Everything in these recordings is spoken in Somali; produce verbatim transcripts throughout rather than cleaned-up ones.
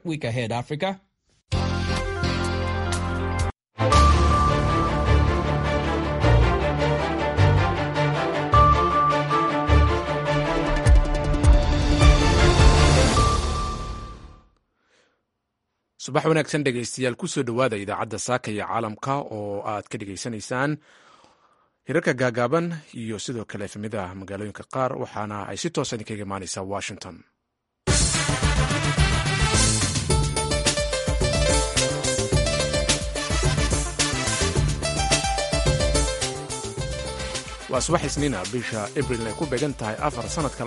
week ahead, Africa. subax wanaagsan dhegaystayaal kusoo dhowaada idaacadda saaka iyo caalamka oo aad ka dhegaysanaysaan hirarka gaagaaban iyo sidoo kale efemida magaalooyinka qaar waxaana ay si toosa idinkaga imaanaysaa washington. waa subax isniina bisha abril ay ku beegan tahay afar sanadka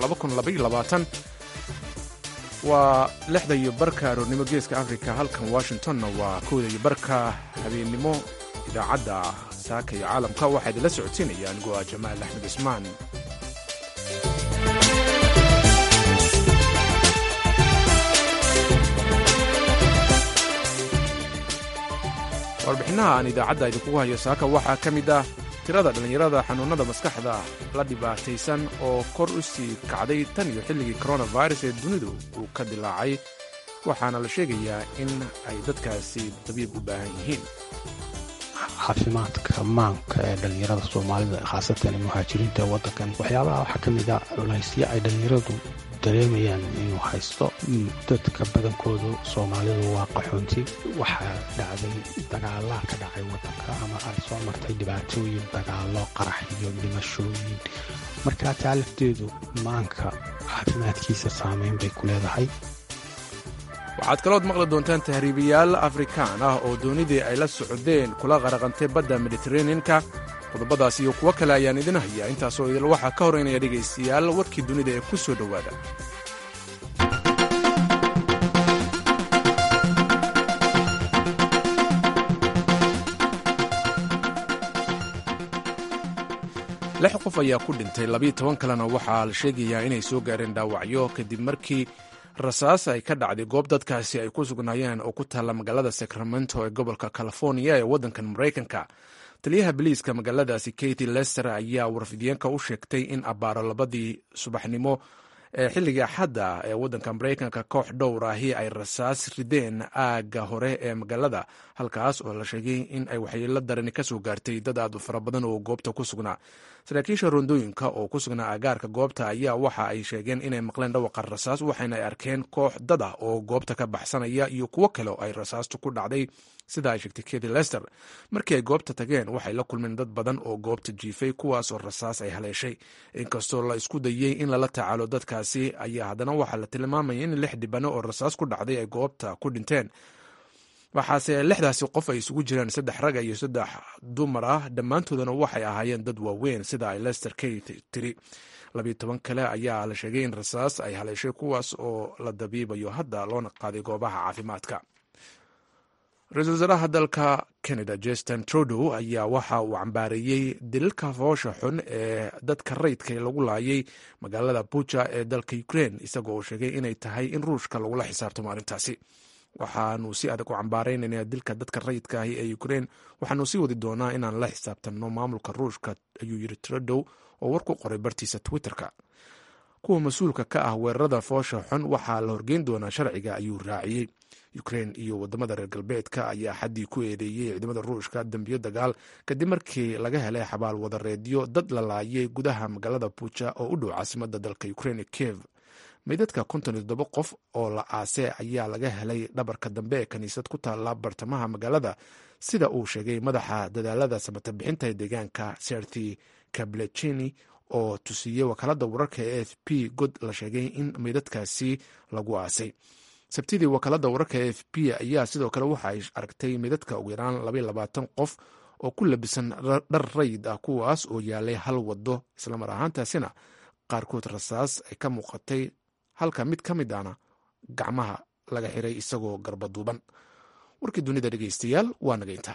waa lixda iyo barka aroornimo geeska afrika, halkan washingtonna waa kowda iyo barka habeennimo. idaacadda saaka iyo caalamka waxaa idinla socodsiinaya anigoo ah jamaal axmed cismaan. warbixinaha aan idaacadda idinkugu hayo saaka waxaa ka mid ah tirada dhallinyarada xanuunnada maskaxda la dhibaataysan oo kor u sii kacday tan iyo xilligii coronavirus ee dunidu uu ka dilaacay, waxaana la sheegayaa in ay dadkaasi dabiib u baahan yihiin. caafimaadka maanka ee dhallinyarada soomaalida, khaasatan muhaajiriinta waddankan, waxyaabaha waxaa ka mid a culaysyo ay dhallinyaradu dareemayaan inuu haysto. dadka badankoodu soomaalidu waa qaxoonti. waxaa dhacday dagaallaa ka dhacay waddanka, ama ay soo martay dhibaatooyin, dagaallo, qarax iyo dhimashooyin. markaa taa lafteedu maanka caafimaadkiisa saamayn bay ku leedahay. waxaad kalood maqli doontaan tahriibayaal afrikaan ah oo doonidii ay la socdeen kula qaraqantay badda mediteraneanka. qodobadaas iyo kuwo kale ayaan idin hayaa. intaasoo idil waxaa ka horeynaya dhegaystayaal warkii dunida ee ku soo dhowaada. lix qof ayaa ku dhintay, labiyo toban kalena waxaa la sheegayaa inay soo gaareen dhaawacyo kadib markii rasaas ay ka dhacday goob dadkaasi ay ku sugnaayeen oo ku taalla magaalada sacramento ee gobolka california ee waddankan maraykanka. taliyaha biliiska magaaladaasi katy lester ayaa warfidyenka u sheegtay in abbaaro labadii subaxnimo ee xilligii axadda ee waddanka maraykanka koox dhowr ahi ay rasaas rideen aagga hore ee magaalada, halkaas oo la sheegay in ay waxyeelo darani ka soo gaartay dad aad u fara badan oo goobta ku sugnaa. saraakiisha rondooyinka oo ku sugnaa agaarka goobta ayaa waxa ay sheegeen inay maqleen dhawaqa rasaas, waxayna ay arkeen koox dad ah oo goobta ka baxsanaya iyo kuwo kale oo ay rasaastu ku dhacday, sida ay sheegtay katy lester. markii ay goobta tageen waxay la kulmeen dad badan oo goobta jiifay, kuwaas oo rasaas ay haleeshay. inkastoo la isku dayey in lala tacaalo dadkaasi ayaa haddana waxaa la tilmaamaya in lix dhibano oo rasaas ku dhacday ay goobta ku dhinteen, waxaase lixdaasi qof ay isugu jiraan saddex rag iyo saddex dumar ah. dhammaantoodana waxay ahaayeen dad waaweyn, sida ay lester katy tiri. labiyo toban kale ayaa la sheegay in rasaas ay haleeshay, kuwaas oo la dabiibayo hadda loona qaaday goobaha caafimaadka. ra-iisul wasaaraha dalka canada justin trudeau ayaa waxa uu cambaareeyey dilalka foosha xun ee dadka rayidka lagu laayay magaalada buja ee dalka ukraine, isagoo uu sheegay inay tahay in ruushka lagula xisaabtamo arrintaasi. waxaanu si adag u cambaaraynayna dilka dadka rayidka ahi ee ukraine, waxaanu sii wadi doonaa inaan la xisaabtanno maamulka ruushka, ayuu yiri trudeau oo war ku qoray bartiisa twitterka. kuwa mas-uulka ka ah weerarada foosha xun waxaa la horgeyn doonaa sharciga, ayuu raaciyey. ukraine iyo wadamada reer galbeedka ayaa xaddii ku eedeeyey ciidamada ruushka dembiyo dagaal kadib markii laga helay xabaal wadareedyo dad la laayay gudaha magaalada buja oo u dhow caasimada dalka ukraine kiev. meydadka konton iyo toddoba qof oo la aase ayaa laga helay dhabarka dambe ee kaniisad ku taalla bartamaha magaalada, sida uu sheegay madaxa dadaalada samata bixinta ee deegaanka serti kablechini oo tusiyey wakaalada wararka ee a f p god la sheegay in meydadkaasi lagu aasay. sabtidii wakaalada wararka ee a f p ayaa sidoo kale waxa ay aragtay meydadka ugu yaraan labaiyo labaatan qof oo ku labisan dhar rayid ah, kuwaas oo yaalay hal wado, islamar ahaantaasina qaarkood rasaas ay ka muuqatay, halka mid ka mid ahna gacmaha laga xiray isagoo garba duuban. warkii dunida dhegaystayaal waa naga intaa.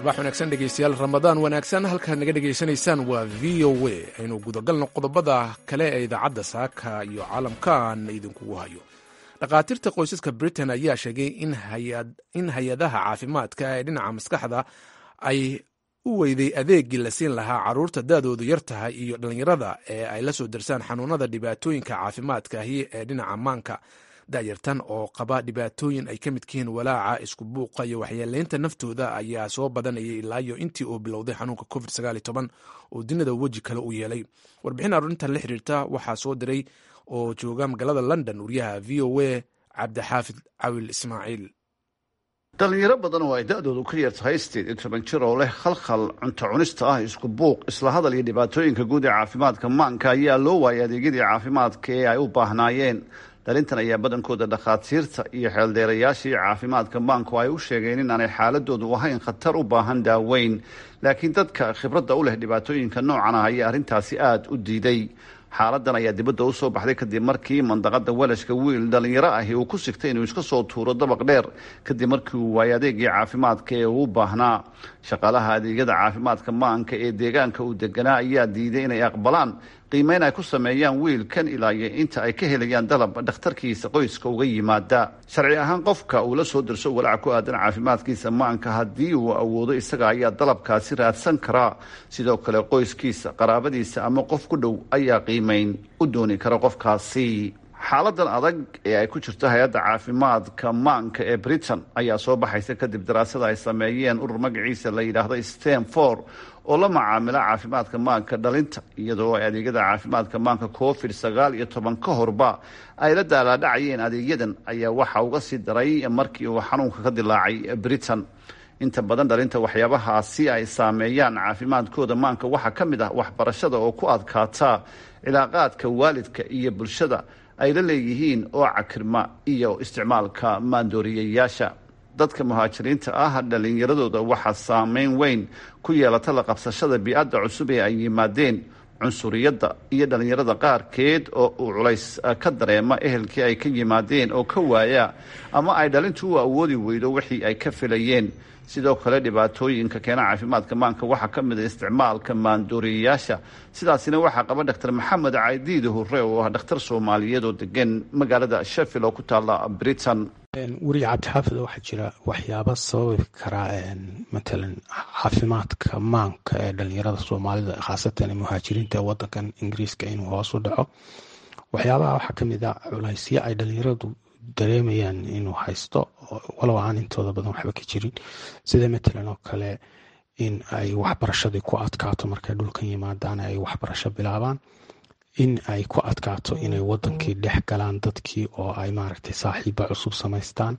subax wanaagsan dhegeystayaal, ramadaan wanaagsan. halkaad naga dhegaysanaysaan waa v o a. aynu gudagalno qodobada kale ee idaacadda saaka iyo caalamka aan idinkugu hayo. dhakhaatiirta qoysaska britain ayaa sheegay in hay-adaha caafimaadka ee dhinaca maskaxda ay u weyday adeegii la siin lahaa caruurta daadoodu yar tahay iyo dhallinyarada ee ay la soo darsaan xanuunada dhibaatooyinka caafimaadkaahi ee dhinaca maanka. da'yartan oo qaba dhibaatooyin ay ka midkihiin walaaca, isku buuqa iyo waxyeeleynta naftooda ayaa soo badanayay ilaayo intii uu bilowday xanuunka covid sagaal iyo toban oo dunida weji kale u yeelay. warbixin arrintan la xiriirta waxaa soo diray oo jooga magaalada london wariyaha v o a cabdixaafid cawil ismaaciil. dhalinyaro badan oo ay da-doodu ka yar tahay sideed iyo toban jir oo leh khalkhal cunto cunista ah, isku buuq, isla hadal iyo dhibaatooyinka guud ee caafimaadka maanka ayaa loo waayay adeegyadii caafimaadka ee ay u baahnaayeen. dhalintan ayaa badankooda dhakhaatiirta iyo xeeldeerayaashii caafimaadka maanku ay u sheegeen inaanay xaaladoodu ahayn khatar u baahan daaweyn, laakiin dadka khibradda u leh dhibaatooyinka noocan ah ayaa arrintaasi aada u diiday. xaaladan ayaa dibadda u soo baxday kadib markii mandaqada walashka wiil dhalinyaro ahi uu ku sigtay inuu iska soo tuuro dabaq dheer kadib markii uu waayay adeegii caafimaadka ee uu baahnaa. shaqaalaha adeegyada caafimaadka maanka ee deegaanka uu deganaa ayaa diiday inay aqbalaan qiimeyn ay ku sameeyaan wiilkan ilaa iyo inta ay ka helayaan dalab dhakhtarkiisa qoyska uga yimaada. sharci ahaan qofka uu la soo dirso walaac ku aadan caafimaadkiisa maanka haddii uu awoodo isaga ayaa dalabkaasi raadsan karaa. sidoo kale qoyskiisa, qaraabadiisa ama qof ku dhow ayaa qiimeyn u dooni kara qofkaasi. xaaladan adag ee ay ku jirto hay-adda caafimaadka maanka ee britain ayaa soo baxaysa kadib daraasada ay sameeyeen urur magaciisa la yidhaahdo stanford oo la macaamila caafimaadka maanka dhalinta, iyadoo ay adeegyada caafimaadka maanka covid sagaal iyo toban ka horba ay la daalaadhacayeen. adeegyadan ayaa waxa uga sii daray markii uu xanuunka ka dilaacay britain. inta badan dhalinta waxyaabahaasi ay saameeyaan caafimaadkooda maanka waxaa ka mid ah waxbarashada oo ku adkaata, cilaaqaadka waalidka iyo bulshada ay la leeyihiin oo cakirma, iyo isticmaalka maandooriyayaasha. dadka muhaajiriinta ah dhalinyaradooda waxaa saameyn weyn ku yeelata la qabsashada bi-adda cusub ee ay yimaadeen, cunsuriyadda iyo dhalinyarada qaarkeed oo uu culays ka dareema ehelkii ay ka yimaadeen oo ka waaya ama ay dhalintu u awoodi weydo wixii ay ka filayeen. sidoo kale dhibaatooyinka keena caafimaadka maanka waxaa ka mid a isticmaalka maandooriyayaasha. sidaasina waxaa qaba dhaktar maxamed caydiide hurre oo ah dhakhtar soomaaliyeed oo degan magaalada sheffield oo ku taala britain. weriye cabdixaafid, waxaa jira waxyaaba sababi karaa matalan caafimaadka maanka ee dhalinyarada soomaalida, khaasatan muhaajiriinta ee wadankan ingiriiska inuu hoos u dhaco. waxyaabaha waxaa ka mid a culaysyo ay dhalinyaradu dareemayaan inuu haysto, walow aan intooda badan waxba ka jirin, sida matalan oo kale in ay waxbarashadii ku adkaato markay dhulkan yimaadaan ay waxbarasho bilaabaan, in ay ku adkaato inay wadankii dhex galaan dadkii oo ay maaragtay saaxiibo cusub samaystaan,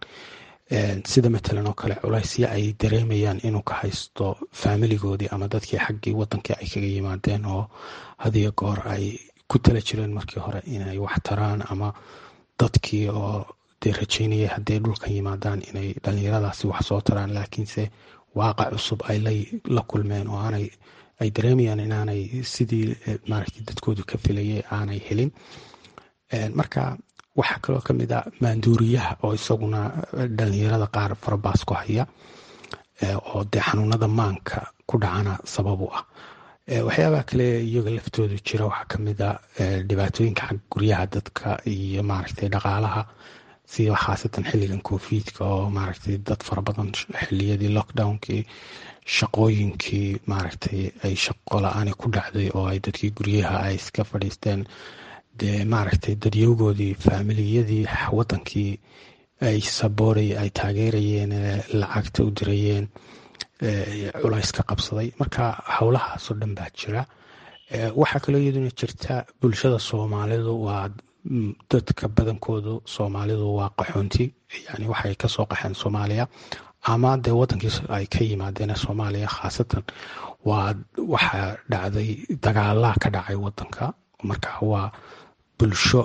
sida matalan oo kale culaysyo ay dareemayaan inuu ka haysto faamiligoodii ama dadkii xaggii wadankii ay kaga yimaadeen oo hadiyo goor ay ku tala jireen markii hore inay wax taraan, ama dadkii oo dee rajeynayay hadday dhulkan yimaadaan inay dhalinyaradaasi wax soo taraan, laakiinse waaqac cusub ay la kulmeen oo aanay ay dareemayaan inaanay sidii maaragtay dadkoodu ka filayay aanay helin. marka waxaa kaloo ka mid a maanduuriyaha oo isaguna dhalinyarada qaar farabaas ku haya, oo dee xanuunada maanka ku dhacana sabab u ah. waxyaabaha kale iyaga laftoodu jira waxaa ka mid a dhibaatooyinka xagga guryaha dadka iyo maaragtay dhaqaalaha, sida khaasatan xilligan covidka oo maaragtay dad fara badan xilliyadii lockdownkii shaqooyinkii maaragtay ay shaqo la-aani ku dhacday oo ay dadkii guryaha ay iska fadhiisteen, dee maaragtay dadyowgoodii faamiliyadii wadankii ay sabooray ay taageerayeen, lacagta u dirayeen, culays ka qabsaday. marka howlahaasoo dhan baa jira. waxaa kaloo iyaduna jirta bulshada soomaalidu waa dadka badankoodu soomaalidu waa qaxoonti, yani waxay kasoo qaxeen soomaaliya ama dee wadankii ay ka yimaadeen soomaaliya, khaasatan waa waxaa dhacday dagaalaa ka dhacay wadanka. marka waa bulsho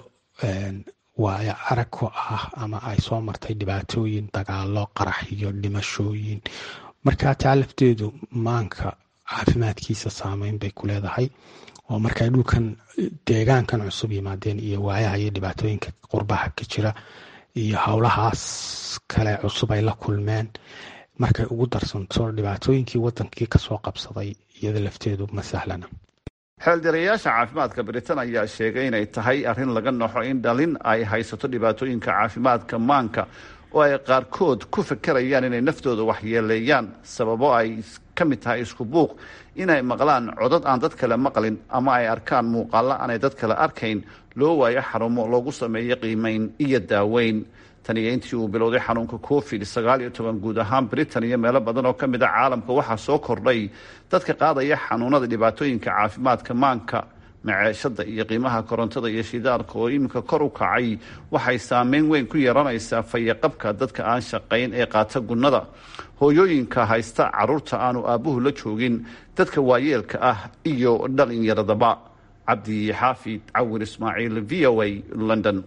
waa arag ku ah ama ay soo martay dhibaatooyin, dagaalo, qarax iyo dhimashooyin. marka taa lafteedu maanka caafimaadkiisa saameyn bay ku leedahay, oo markay dhulkan deegaankan cusub yimaadeen iyo waayaha iyo dhibaatooyinka qurbaha ka jira iyo howlahaas kale cusub ay la kulmeen, markay ugu darsanto dhibaatooyinkii wadankii kasoo qabsaday iyada lafteedu ma sahlana. xeeldirayaasha caafimaadka Britain ayaa sheegay inay tahay arrin laga naxo in dhalin ay haysato dhibaatooyinka caafimaadka maanka oo ay qaarkood ku fekerayaan inay naftooda waxyeeleeyaan sababo ay ka mid tahay isku buuq inay maqlaan codad aan dad kale maqlin ama ay arkaan muuqaalo aanay dad kale arkayn loo waayo xarumo loogu sameeyo qiimeyn iyo daaweyn. tani intii uu bilowday xanuunka covid sagaal iyo toban guud ahaan Britain iyo meelo badan oo ka mid ah caalamka waxaa soo kordhay dadka qaadaya xanuunada dhibaatooyinka caafimaadka maanka. maciishada iyo qiimaha korontada iyo shidaalka oo iminka kor u kacay waxay saameyn weyn ku yeelanaysaa fayaqabka dadka aan shaqayn ee qaata gunnada, hooyooyinka haysta caruurta aanu aabuhu la joogin, dadka waayeelka ah iyo dhalinyaradaba. cabdi xaafid cawir ismaaciil, v o a, London.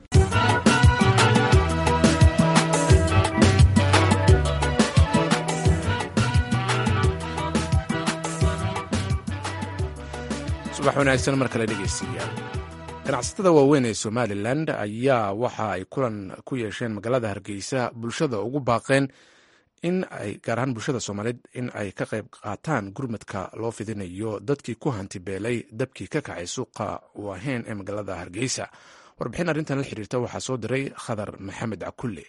subax wanaagsan mar kale dhegeystayaal. ganacsatada waaweyn ee Somaliland ayaa waxa ay kulan ku yeesheen magaalada Hargeysa bulshada ugu baaqeen in ay gaar ahaan bulshada Soomaaliyeed in ay ka qayb qaataan gurmadka loo fidinayo dadkii ku hanti beelay dabkii ka kacay suuqa Waaheen ee magaalada Hargeysa. warbixin arrintan la xiriirta waxaa soo diray Khadar Maxamed Cakulle.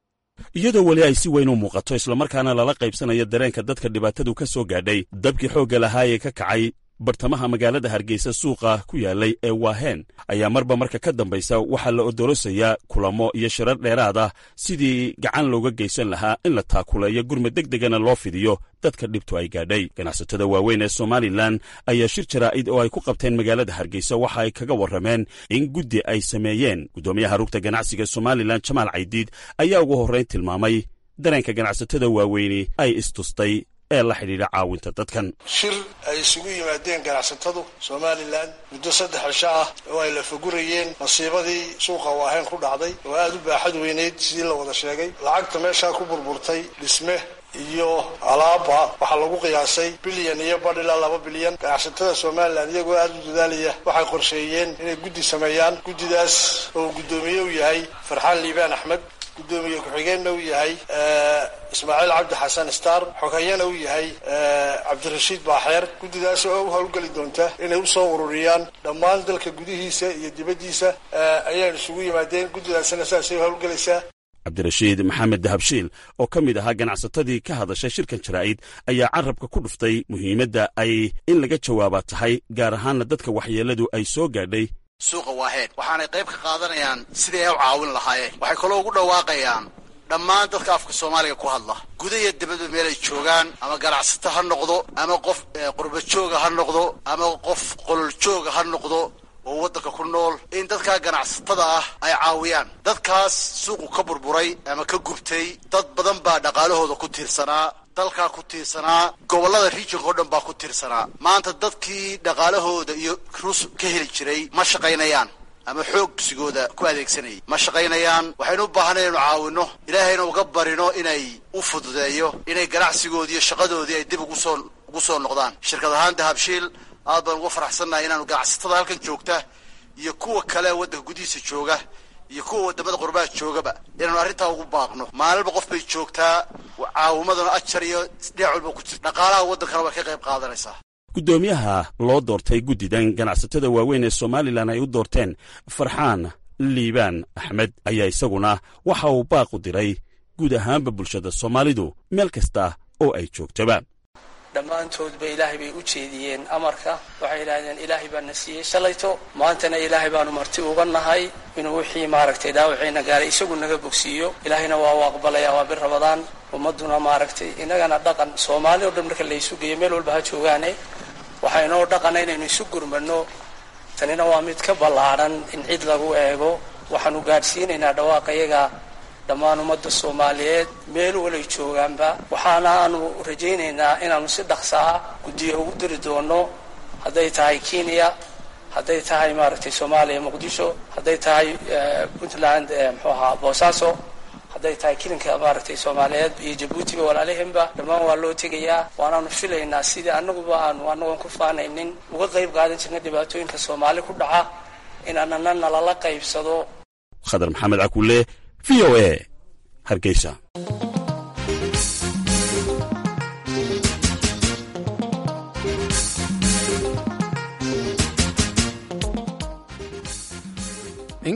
iyadoo weli ay si weyn u muuqato islamarkaana lala qaybsanayo dareenka dadka dhibaatadu ka soo gaadhay dabkii xoogga lahaa ee ka kacay bartamaha magaalada Hargeysa suuqa ku yaalay ee Waaheen ayaa marba marka ka dambaysa waxaa la odorosayaa kulamo iyo shirar dheeraad ah sidii gacan looga geysan lahaa in la taakuleeyo gurmad degdegana loo fidiyo dadka dhibtu ay gaadhay. ganacsatada waaweyn ee Somaliland ayaa shir jaraa'id oo ay ku qabteen magaalada Hargeysa waxa ay kaga warrameen in guddi ay sameeyeen. gudoomiyaha rugta ganacsiga Somaliland Jamaal Caydiid ayaa ugu horreyn tilmaamay dareenka ganacsatada waaweyni ay istustay ee la xidhiidha caawinta dadkan. shir ay isugu yimaadeen ganacsatadu Somaliland muddo saddex cisho ah oo ay la fagurayeen masiibadii suuqa Waaheen ku dhacday oo aad u baaxad weyneyd sidii la wada sheegay. lacagta meesha ku burburtay dhisme iyo alaaba waxaa lagu qiyaasay bilyan iyo badh ilaa laba bilyan. ganacsatada Somaliland iyagoo aad u dadaalaya waxay qorsheeyeen inay guddi sameeyaan. guddidaas oo gudoomiye u yahay Farxaan Liibaan Axmed, gudoomiye ku-xigeenna uu yahay Ismaaciil Cabdi Xasan Star, xogayana uu yahay Cabdirashiid Baaxeer. guddidaas oo u howlgeli doonta inay u soo ururiyaan dhammaan dalka gudihiisa iyo dibaddiisa ayaan isugu yimaadeen. guddidaasna saasay u howlgelaysaa. cabdirashiid maxamed dahabshiil oo ka mid ahaa ganacsatadii ka hadashay shirkan jaraa'id ayaa carrabka ku dhuftay muhiimadda ay in laga jawaaba tahay gaar ahaanna dadka waxyeelladu ay soo gaadhay suuqa Waaheen. waxaanay qayb ka qaadanayaan sidii ay u caawin lahaayeen. waxay kaloo ugu dhawaaqayaan dhammaan dadka afka Soomaaliga ku hadla gudaha iyo dibadda meel ay joogaan, ama ganacsato ha noqdo, ama qof qurba jooga ha noqdo, ama qof qolol jooga ha noqdo oo waddanka ku nool, in dadka ganacsatada ah ay caawiyaan. dadkaas suuqu ka burburay ama ka gubtay dad badan baa dhaqaalahooda ku tiirsanaa, dalkaa ku tiirsanaa, gobollada regionka oo dhan baa ku tiirsanaa. maanta dadkii dhaqaalahooda iyo rus ka heli jiray ma shaqaynayaan, ama xoogsigooda ku adeegsanayay ma shaqaynayaan. waxaynu u baahanay inaynu caawinno, ilaahayna uga barino inay u fududeeyo inay ganacsigoodii iyo shaqadoodii ay dib ugu soo ugu soo noqdaan. shirkad ahaan Dahabshiil aad baan ugu faraxsannahay inaanu ganacsatada halkan joogta iyo kuwa kale waddanka gudihiisa jooga iyo kuwa wadamada qurbaha joogaba inaanu arrintaa ugu baaqno. maalinba qof bay joogtaa, caawimaduna ajar iyo dhinac walba ku jirta, dhaqaalaha waddankana way ka qayb qaadanaysaa. gudoomiyaha loo doortay guddidan ganacsatada waaweyn ee Somaliland ay u doorteen Farxaan Liibaan Axmed ayaa isaguna waxa uu baaq u diray guud ahaanba bulshada Soomaalidu meel kasta oo ay joogtaba. dhammaantoodba ilaahay bay u jeediyeen amarka. waxay yidhaahdeen ilaahay baa na siiyey shalayto, maantana ilaahay baanu marti uga nahay inuu wixii maaragtay dhaawiciina gaaray isagu naga bogsiiyo. ilaahayna waa u aqbalaya, waa bir Ramadaan. ummadduna maaragtay innagana dhaqan Soomaali oo dhan marka la isu geeyo meel walba ha joogaane waxaa inoo dhaqana inaynu isu gurmano. tanina waa mid ka ballaadhan in cid lagu eego. waxaanu gaadhsiinaynaa dhawaaqa iyaga dhammaan ummadda Soomaaliyeed meel walay joogaanba. waxaana aanu rajaynaynaa inaanu si dhaqsaa guddiyo ugu diri doono, hadday tahay Kenya, hadday tahay maaragtay Soomaaliya Muqdisho, hadday tahay Puntland muxuu ahaa Boosaaso, hadday tahay kilinka maaragtay Soomaaliyeed iyo Jabuutiba walaalaheenba dhammaan waa loo tegayaa. waanaanu filaynaa sidii annaguba aanu annagoon ku faanaynin uga qayb qaadan jirna dhibaatooyinka Soomaali ku dhaca inaanana nalala qaybsado. Khadar Maxamed Cakulle, V O A, Hargeysa.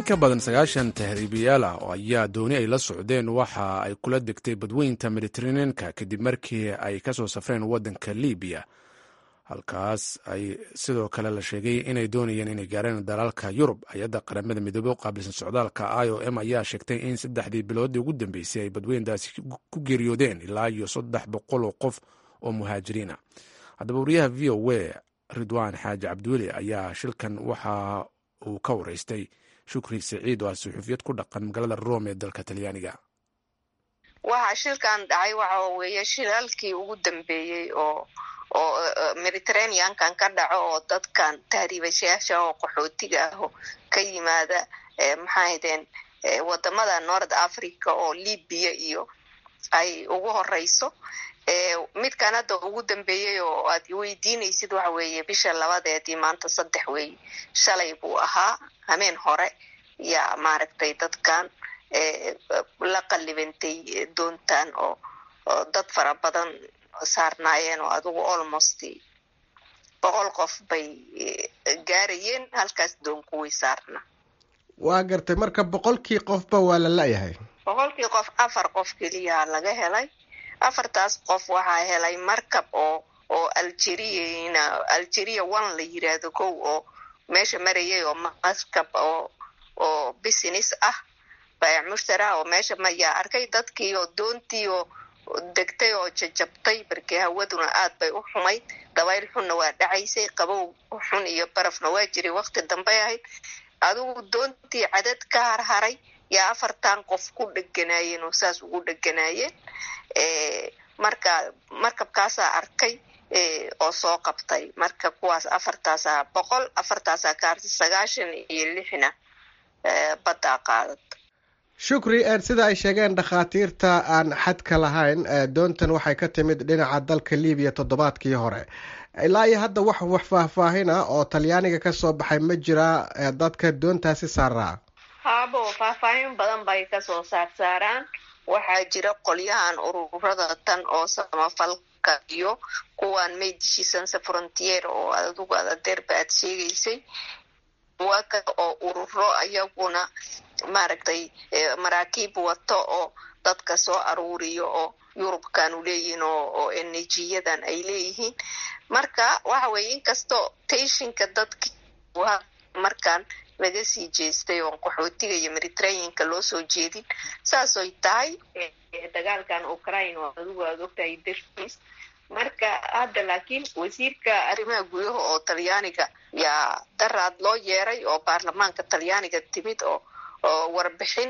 ka badan sagaashan tahriibiyaal ah oo ayaa dooni ay la socdeen waxa ay kula degtay badweynta mediteraneanka kadib markii ay ka soo safreen waddanka libiya. halkaas ay sidoo kale la sheegay inay doonayeen inay gaareen dalalka yurub. hay-adda qaramada midoobey u qaabilsan socdaalka i o m ayaa sheegtay in saddexdii biloodii ugu dambeysay ay badweyntaasi ku geeriyoodeen ilaa iyo saddex boqol oo qof oo muhaajiriina. haddaba wariyaha v o a ridwaan xaaji cabdiweli ayaa shilkan waxa uu ka wareystay shukri saciid oo ah suxuufiyad ku dhaqan magaalada rome ee dalka talyaaniga. waxa shilkan dhacay waxa weeye shilalkii ugu dambeeyey oo oo mediterraneankan ka dhaco oo dadkan tahriibayaasha oo qaxootiga ah oo ka yimaada maxaa ahaydeen wadamada North Africa oo Libya iyo ay ugu horeyso. midkan hadda ugu dambeeyey oo aad weydiinaysid waxa weeye bisha labadeedii maanta saddex weey shalay buu ahaa hameen hore yaa maaragtay dadkan la qalibantay doontaan oo dad fara badan saarnaayeen oo adigu almost boqol qof bay gaarayeen halkaas doonku way saarna. waa gartay marka boqolkii qofba waa la laayahay. boqolkii qof afar qof kaliya laga helay. afartaas qof waxaa helay markab oo oo Algeria Algeria one la yiraahdo kow oo meesha marayay oo markab oo oo business ah baa mushtara oo meesha ma yaa arkay dadkii oo doontii oo degtay oo jajabtay barkii hawaduna aad bay u xumayd dabayl xunna waa dhacaysay qabow xun iyo barafna waa jiray waqti dambe ahayd adigu doontii cadad ka harharay yaa afartan qof ku dhaganaayeen oo saas ugu dhaganaayeen ee marka markabkaas arkay ee oo soo qabtay marka kuwaas afartaas boqol afartaas ka sagaashan iyo lixna ee bada qaadad. shukri ee sida ay sheegeen dhakhaatiirta aan xadka lahayn doontan waxay ka timid dhinaca dalka Liibiya toddobaadkii hore. ilaa iyo hadda wax wax faahfaahina oo Talyaaniga ka soo baxay ma jira dadka doontaasi saaraa. haabo faahfaahin badan bay ka soo saaraan. waxaa jira qolyahan ururada tan oo samafalka iyo kuwan Medicine Sans Frontières oo adigu adeerba aad sheegaysay waa ka oo ururo ayaguna maaragtay maraakiib wato oo dadka soo aruuriyo oo Yurubkan u leeyihiin oo N G O-yadan ay leeyihiin. marka waxa weeye inkasto tayshinka dadka markan laga sii jeestay oo qaxootiga iyo Mediterranean-ka loo soo jeedin saas oo tahay dagaalkan Ukraine oo adigu aad ogtahay dartiis. marka hadda laakiin wasiirka arrimaha gudaha oo Talyaaniga yaa daraad loo yeeray oo baarlamaanka Talyaaniga timid oo oo warbixin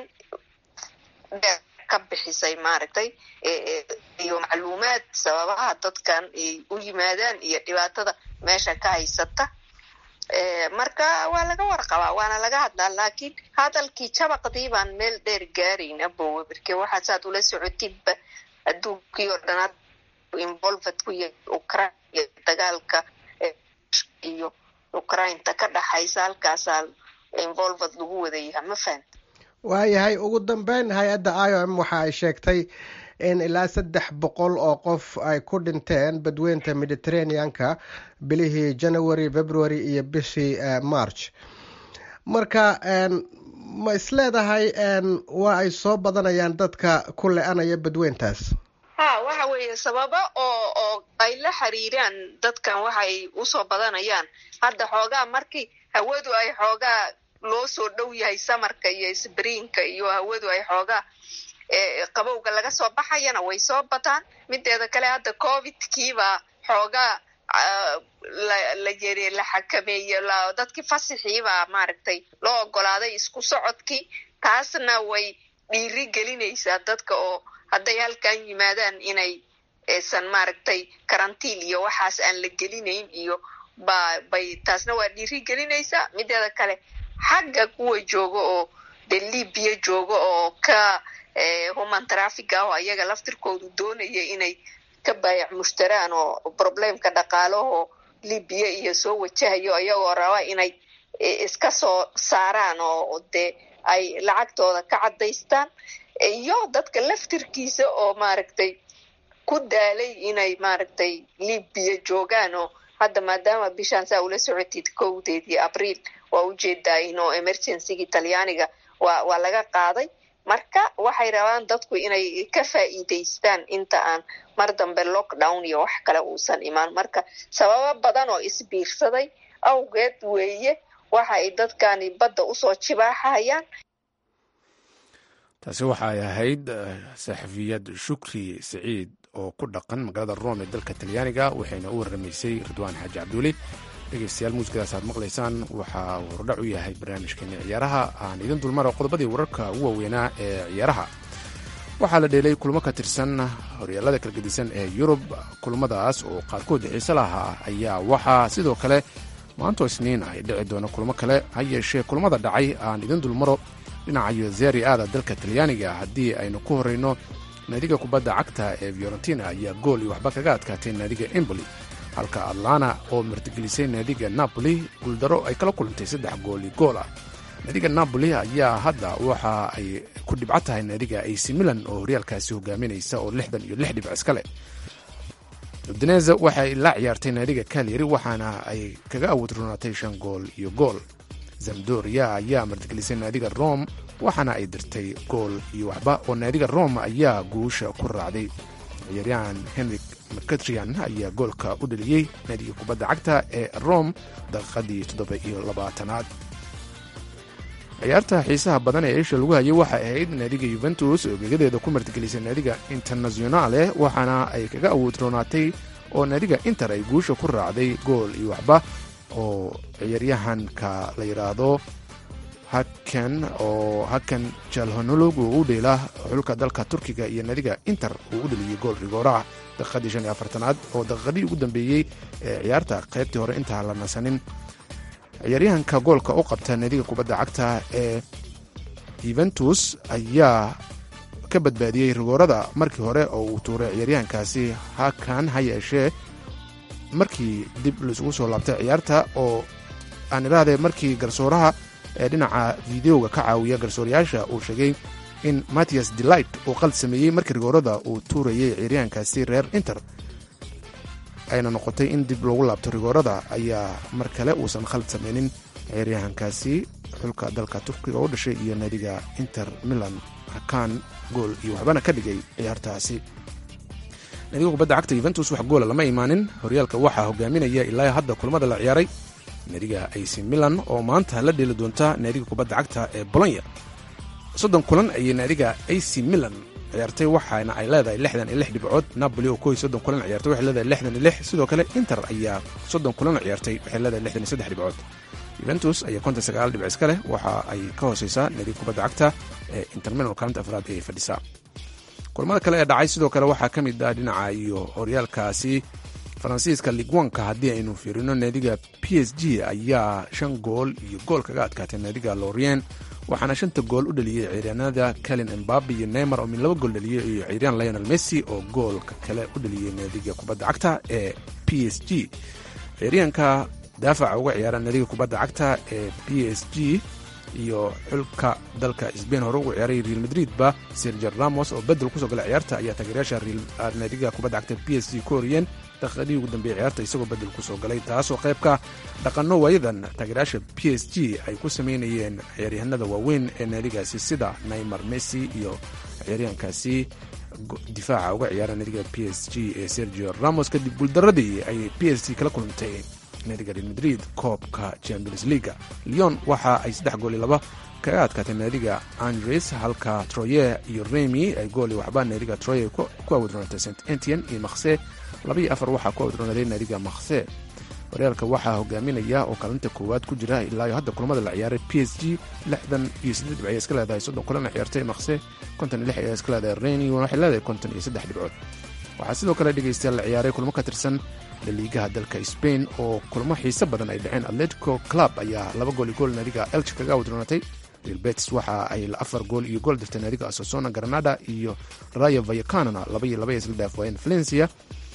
ka bixisay maaragtay iyo macluumaad sababaha dadkan u yimaadaan iyo dhibaatada meesha ka haysata. ee marka waa laga warqabaa waana laga hadlaa laakiin hadalkii jabaqdii baan meel dheer gaarayna boo barkee waxa saad ula socotidba adduunkii oo dhan involved ku yahay Ukraine dagaalka iyo Ukraine ta ka dhaxaysa halkaas involved lagu wadayahay ma fahant. waayahay ugu dambeyn hay-adda I O M waxa ay sheegtay in ilaa saddex boqol oo qof ay ku dhinteen badweynta Mediterranean-ka bilihii January, February iyo bishii March. marka ma isleedahay waa ay soo badanayaan dadka ku leeanaya badweyntaas. ha waxa weeye sababa oo oo ay la xiriiraan dadkan waxay u soo badanayaan hadda xoogaa markii hawadu ay xoogaa loo soo dhow yahay samarka iyo springka iyo hawadu ay xoogaa ee qabowga laga soo baxayana way soo bataan. mideeda kale hadda covid-kiiba xoogaa la la yeeray la xakameeyay la dadkii fasixiiba maaragtay loo ogolaaday isku socodkii taasna way dhiiri gelinaysaa dadka oo hadday halkan yimaadaan inay aysan maaragtay karantiin iyo waxaas aan la gelinayn iyo ba bay taasna waa dhiiri gelinaysaa. mideeda kale xagga kuwa jooga oo Libya jooga oo ka human traffic ah oo ayaga laftirkoodu doonaya inay ka baayac mushtaraan oo problemka dhaqaalaha Libya iyo soo wajahayo ayagoo raba inay iska soo saaraan oo de ay lacagtooda ka cadaystaan iyo dadka laftirkiisa oo maaragtay ku daalay inay maaragtay Libya joogaan oo hadda maadaama bishaan saa ula socotid kowdeedii abriil waa ujeedaa inoo emergencygii talyaaniga waa waa laga qaaday marka waxay rabaan dadku inay ka faa'iidaystaan inta aan mar dambe lockdown iyo wax kale uusan imaan marka sababo badan oo isbiirsaday awgeed weeye waxa ay dadkani badda usoo jibaaxayaan. taasi waxay ahayd saxafiyad Shukri Saciid oo ku dhaqan magaalada Rome ee dalka Talyaaniga waxayna u waramaysay Ridwaan Xaaji Cabduuli. dhegeystayaal muusikadaas aad maqlaysaan waxaa wardhac u yahay barnaamijkeena ciyaaraha aan idin dulmaro qodobadii wararka ugu waaweynaa ee ciyaaraha. waxaa la dheelay kulamo ka tirsan horyaalada kala gedisan ee Yurub. kulamadaas oo qaarkood xiiso lahaa ayaa waxaa sidoo kale maanta Isniin ay dhici doona kulamo kale ha yeeshee kulamada dhacay aan idin dulmaro dhinaca Serie A dalka Talyaaniga. haddii aynu ku horeyno naadiga kubadda cagta ee Fiorentina ayaa gool iyo waxba kaga adkaatay naadiga Empoli, halka Atlanta oo martigelisay naadiga Napoli guuldaro ay kala kulantay saddex gool iyo gool ah. naadiga Napoli ayaa hadda waxa ay ku dhibco tahay naadiga A C Milan oo horyaalkaasi hogaaminaysa oo lixdan iyo lix dhibc iska leh. Udinese waxay la ciyaartay naadiga Cagliari waxaana ay kaga awoodroonatay shan gool iyo gool. Sampdoria ayaa martigelisay naadiga Rome waxaana ay dirtay gool iyo waxba oo naadiga Rome ayaa guusha ku raacday. ciyaaryahan Henrik Mkhitaryan ayaa goolka u dhaliyey naadiga kubadda cagta ee Rome daqiiqadii toddoba iyo labaatanaad. ciyaarta xiisaha badan ee isha lagu hayay waxay ahayd naadiga Juventus oo gegadeeda ku martigelisay naadiga Internazionale waxaana ay kaga awoodroonaatay oo naadiga Inter ay guusha ku raacday gool iyo waxba oo ciyaaryahanka la yiraahdo Hakan oo Hakan Çalhanoğlu uu u dheela xulka dalka Turkiga iyo naadiga Inter uu u dhaliyay gool rigoora daqiiqadii shan iyo afartanaad oo daqiiqadii ugu dambeeyay ee ciyaarta qaybtii hore inta la nasanin. ciyaaryahanka goolka u qabta naadiga kubadda cagta ee Juventus ayaa ka badbaadiyey rigoorada markii hore oo uu tuuray ciyaaryahankaasi Hakan ha yeeshee markii dib laisugu soo laabtay ciyaarta oo aan iraahday markii garsooraha ee dhinaca fiideoga ka caawiya garsooriyaasha uu sheegay in Matthias de Ligt uu qalad sameeyey markii rigoorada uu tuurayay ciyaaryahankaasi reer Inter ayna noqotay in dib loogu laabto rigoorada ayaa mar kale uusan khalad sameynin ciyaaryahankaasi xulka dalka Turkiga oo dhashay iyo naadiga Inter Milan Hakan gool iyo waxbana ka dhigay ciyaartaasi. naadiga kubadda cagta Juventus wax gool lama imaanin. horyaalka waxaa hogaaminaya ilaa hadda kulamada la ciyaaray naadiga A C Milan oo maanta la dheeli doonta naadiga kubadda cagta ee Bologna. soddon kulan ayay naadiga A C Milan ciyaartay waxaana ay leedahay lixdan iyo lix dhibcood. Napoli oo koob iyo soddon kulan ciyaartay waxay leedahay lixdan iyo lix. sidoo kale Inter ayaa soddon kulan ciyaartay waxay leedahay lixdan iyo saddex dhibcood. Juventus ayaa konton iyo sagaal dhibc iska leh waxa ay ka hooseysaa naadiga kubadda cagta ee Inter Milan oo kaalinta afraad ay fadhisaa. kulamada kale ee dhacay sidoo kale waxaa ka mid ah dhinaca iyo horyaalkaasi Faransiiska Ligue one haddii aynu fiirino naadiga P S G ayaa shan gool iyo gool kaga adkaatay naadiga Lorient waxaana shanta gool u dhaliyay ciyaaryahanada Kylian Mbappe iyo Neymar oo min laba gool dhaliyay iyo ciyaaryahan Lionel Messi oo goolka kale u dhaliyay naadiga kubadda cagta ee P S G. ciyaaryahanka daafaca uga ciyaara naadiga kubadda cagta ee P S G iyo xulka dalka Spain hore ugu ciyaaray Real Madrid ba Sergio Ramos oo bedel ku soo galay ciyaarta ayaa taageerayaasha Real naadiga kubadda cagta P S G kooriyeen daqiiqadii ugu dambeeyay ciyaarta isagoo bedel ku soo galay taasoo qaybka dhaqano waayadan taageerayaasha P S G ay ku sameynayeen ciyaaryahanada waaweyn ee naadigaasi sida Neymar, Messi iyo ciyaaryahankaasi difaaca uga ciyaara naadiga P S G ee Sergio Ramos kadib guuldaradii ay P S G kala kulantay naadiga Real Madrid koobka Champions League. Lyon waxa ay saddex gool iyo laba kaga adkaatay naadiga Angers halka Troyes iyo Remy ay gool iyo waxba naadiga Troyes ku awoodroonatay Saint Etienne iyo Marseille laba iyo afar waxaa ku awoodroonatay naadiga Marseille. horyaalka waxaa hogaaminaya oo kaalinta koowaad ku jira ilaa iyo hadda kulamada la ciyaaray P S G lixdan iyo siddeed dhibcood iska leedahay soddon kulan ciyaartay Marseille konton iyo lix ayaa iska leedahay Rennes waxay leedahay konton iyo saddex dhibcood. waxaa sidoo kale dhegeystayaal la ciyaaray kulamo ka tirsan La Liga dalka Spain oo kulamo xiiso badan ay dhaceen. Atletico Club ayaa laba gool iyo gool naadiga Elche kaga awoodroonatay. Real Betis waxa ay afar gool iyo gool dirtay naadiga Osasuna. Granada iyo Rayo Vallecano laba iyo laba isla dhaafayeen. Valencia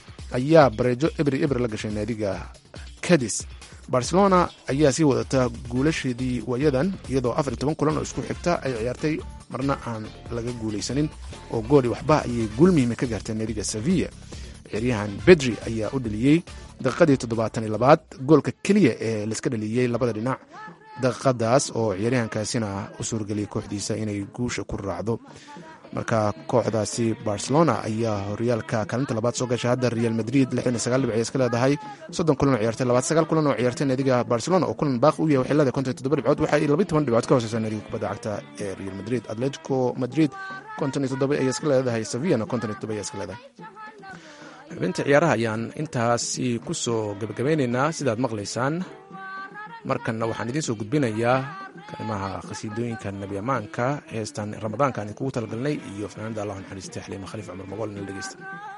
ayaa bareejo ebri ebri la gashay naadiga Cadiz. Barcelona ayaa sii wadata guulasheedii waayadan iyadoo afar iyo toban kulan oo isku xigta ay ciyaartay marna aan laga guulaysanin oo gooli waxba ayay guul muhiim ka gaartay naadiga Sevilla. ciyaaryahan bedri ayaa u dhaliyey daqiiqadii toddobaatan iyo labaad goolka keliya ee laiska dhaliyey labada dhinac daqiiqadaas oo ciyaaryahankaasina u suurgeliyay kooxdiisa inay guusha ku raacdo. marka kooxdaasi barcelona ayaa horyaalka kaalinta labaad soo gasha. hadda real madrid lixdan iyo sagaal dhibcood iska leedahay, soddon kulan oo ciyaartay, labaatan iyo sagaal kulan oo ciyaartay naadiga barcelona oo kulan baaqi u yahay waxay leedahay konton iyo toddoba dhibcood, waxay laba iyo toban dhibcood ka hooseysaa naadiga kubadda cagta ee real madrid. atletico madrid konton iyo toddoba ayay iska leedahay, sevillana konton iyo toddoba ayay iska leedahay. xubinta ciyaaraha ayaan intaasi ku soo gabagabeynaynaa sidaad maqlaysaan. markanna waxaan idiin soo gudbinayaa kalimaha qasiidooyinka nebi ammaanka heestan ramadaanka aan idinkugu talagalnay iyo fanaanada allah naxariistay xaliima khaliif cumar magool nala dhegeysta.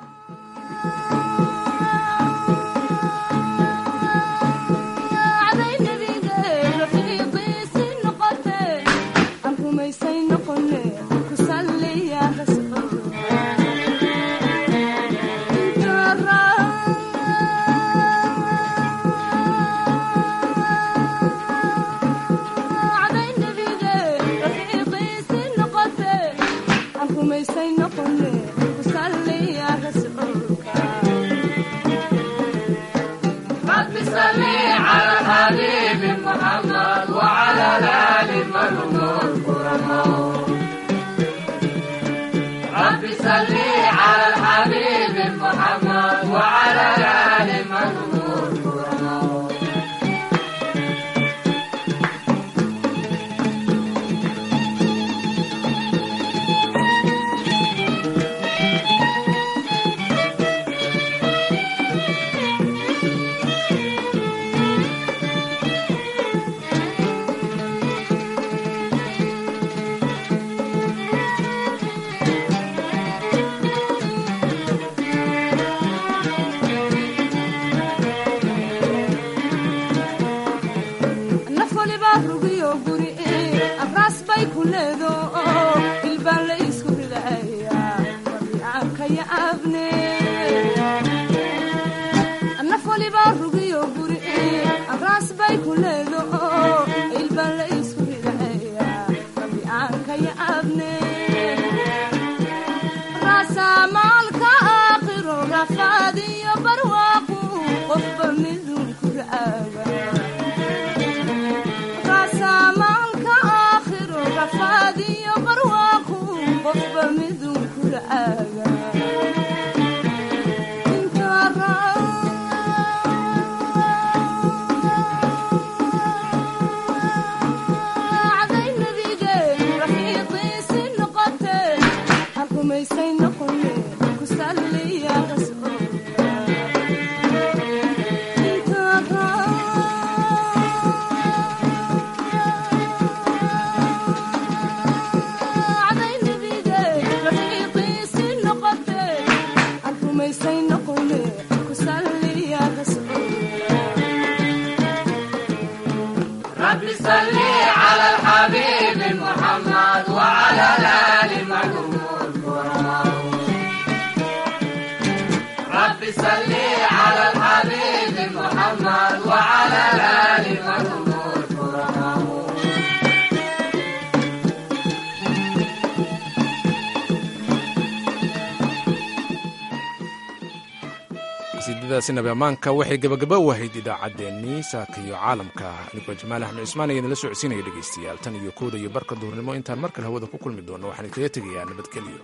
qasiidadaasi nabi ammaanka waxay gabagaba u ahayd idaacaddeenii saaka iyo caalamka. anigoo jamaal axmed cismaan ayaa idinla socodsiinaya dhegaystayaal tan iyo kooda iyo barka duhurnimo intaan mar kale hawada ku kulmi doono waxaan idinkaga tegayaa nabadgelyo.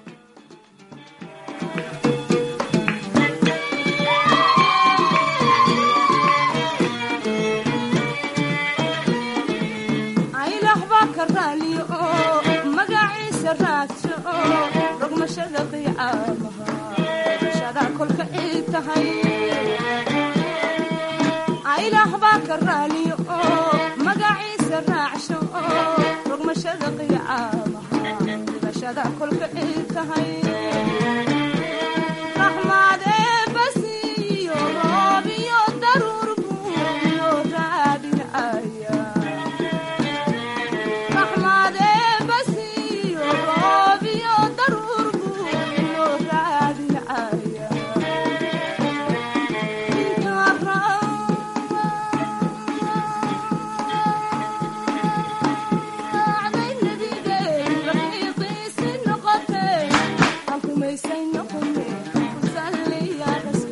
ilaah baa ka raaliyo magaciisa raacsho rogmashada qiyaamaha dhibashada kolka cid tahay raxmaad eebbasiiyo roob iyo daruur buu loo raadinaya raxmaad eebbasiiyo roob iyo daruur buu loo raadinaya say no,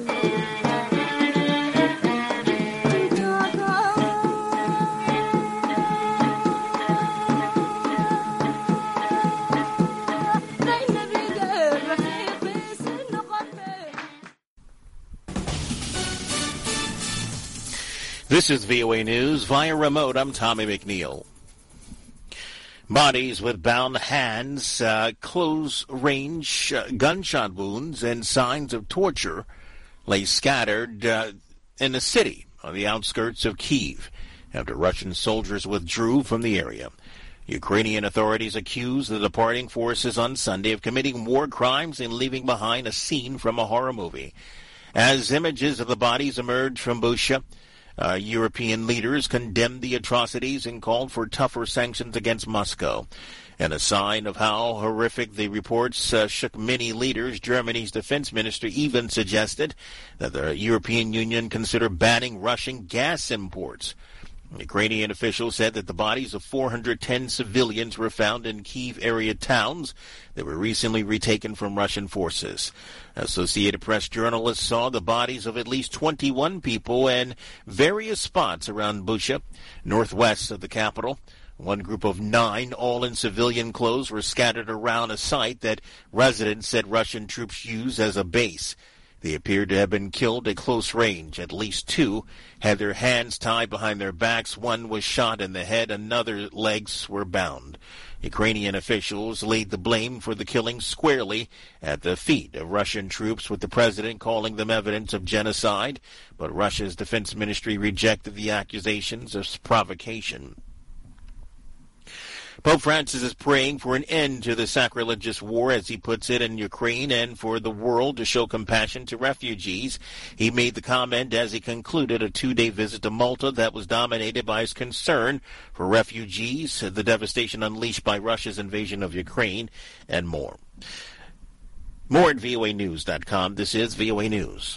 This is V O A News via remote. I'm Tommy McNeil. Bodies with bound hands, uh, close-range uh, gunshot wounds, and signs of torture lay scattered uh, in the city on the outskirts of Kyiv after Russian soldiers withdrew from the area. Ukrainian authorities accused the departing forces on Sunday of committing war crimes and leaving behind a scene from a horror movie. As images of the bodies emerged from Bucha, Uh, European leaders condemned the atrocities and called for tougher sanctions against Moscow. And a sign of how horrific the reports uh, shook many leaders, Germany's defense minister even suggested that the European Union consider banning Russian gas imports. Ukrainian officials said that the bodies of four hundred ten civilians were found in Kyiv-area towns that were recently retaken from Russian forces. Associated Press journalists saw the bodies of at least twenty-one people in various spots around Bucha, northwest of the capital. One group of nine, all in civilian clothes, were scattered around a site that residents said Russian troops use as a base. They appeared to have been killed at close range. At least two had their hands tied behind their backs. One was shot in the head. Another legs were bound. Ukrainian officials laid the blame for the killings squarely at the feet of Russian troops, with the president calling them evidence of genocide. But Russia's defense ministry rejected the accusations as provocation. Pope Francis is praying for an end to the sacrilegious war, as he puts it, in Ukraine, and for the world to show compassion to refugees. He made the comment as he concluded a two-day visit to Malta that was dominated by his concern for refugees, the devastation unleashed by Russia's invasion of Ukraine, and more. More at V O A news dot com. This is V O A News.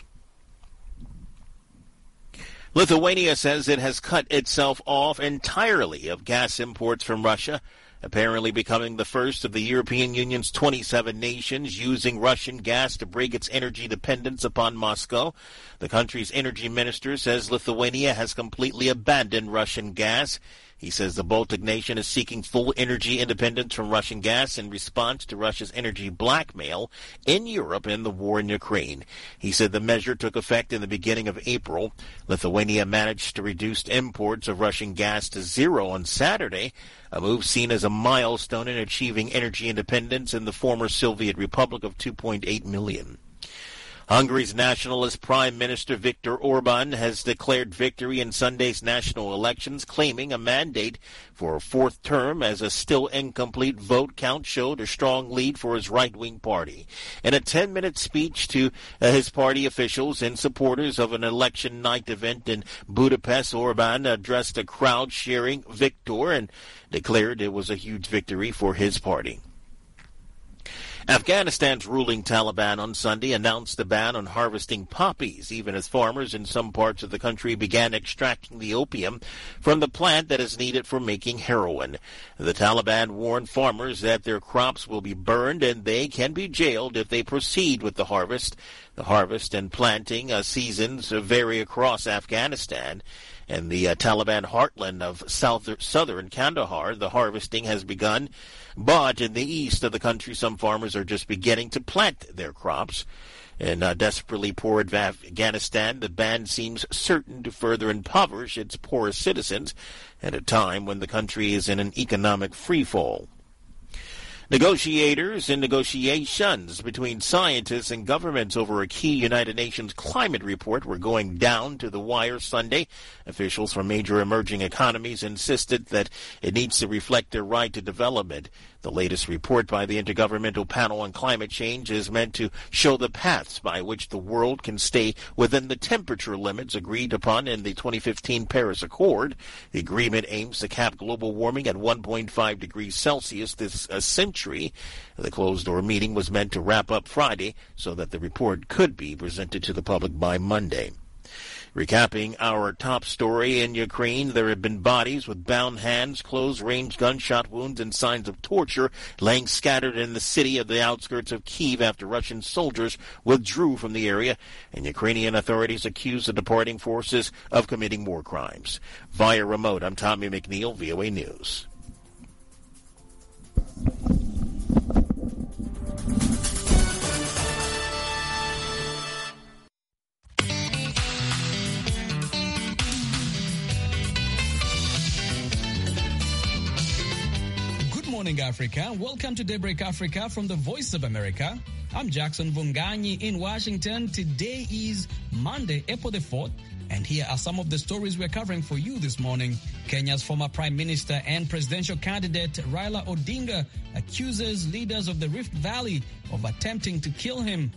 Lithuania says it has cut itself off entirely of gas imports from Russia, apparently becoming the first of the European Union's twenty-seven nations using Russian gas to break its energy dependence upon Moscow. The country's energy minister says Lithuania has completely abandoned Russian gas. He says the Baltic nation is seeking full energy independence from Russian gas in response to Russia's energy blackmail in Europe in the war in Ukraine. He said the measure took effect in the beginning of April. Lithuania managed to reduce imports of Russian gas to zero on Saturday, a move seen as a milestone in achieving energy independence in the former Soviet Republic of two point eight million. Hungary's nationalist Prime Minister Viktor Orban has declared victory in Sunday's national elections, claiming a mandate for a fourth term as a still incomplete vote count showed a strong lead for his right-wing party. In a ten-minute speech to uh, his party officials and supporters of an election night event in Budapest, Orban addressed a crowd cheering Viktor and declared it was a huge victory for his party. Afghanistan's ruling Taliban on Sunday announced a ban on harvesting poppies, even as farmers in some parts of the country began extracting the opium from the plant that is needed for making heroin. The Taliban warned farmers that their crops will be burned and they can be jailed if they proceed with the harvest. The harvest and planting uh, seasons vary across Afghanistan. In the uh, Taliban heartland of south, southern Kandahar, the harvesting has begun. But in the east of the country, some farmers are just beginning to plant their crops. In uh, desperately poor Afghanistan, the ban seems certain to further impoverish its poorest citizens at a time when the country is in an economic freefall. Negotiators and negotiations between scientists and governments over a key United Nations climate report were going down to the wire Sunday. Officials from major emerging economies insisted that it needs to reflect their right to development. The latest report by the Intergovernmental Panel on Climate Change is meant to show the paths by which the world can stay within the temperature limits agreed upon in the twenty fifteen Paris Accord. The agreement aims to cap global warming at one point five degrees Celsius this uh, century. The closed-door meeting was meant to wrap up Friday so that the report could be presented to the public by Monday. Recapping our top story, in Ukraine, there have been bodies with bound hands, close-range gunshot wounds, and signs of torture laying scattered in the city of the outskirts of Kyiv after Russian soldiers withdrew from the area, and Ukrainian authorities accuse the departing forces of committing war crimes. Via remote, I'm Tommy McNeil, V O A News. morning, Africa. Welcome to Daybreak Africa from the Voice of America. I'm Jackson Vunganyi in Washington. Today is Monday, April the fourth, and here are some of the stories we're covering for you this morning. Kenya's former Prime Minister and presidential candidate Raila Odinga accuses leaders of the Rift Valley of attempting to kill him.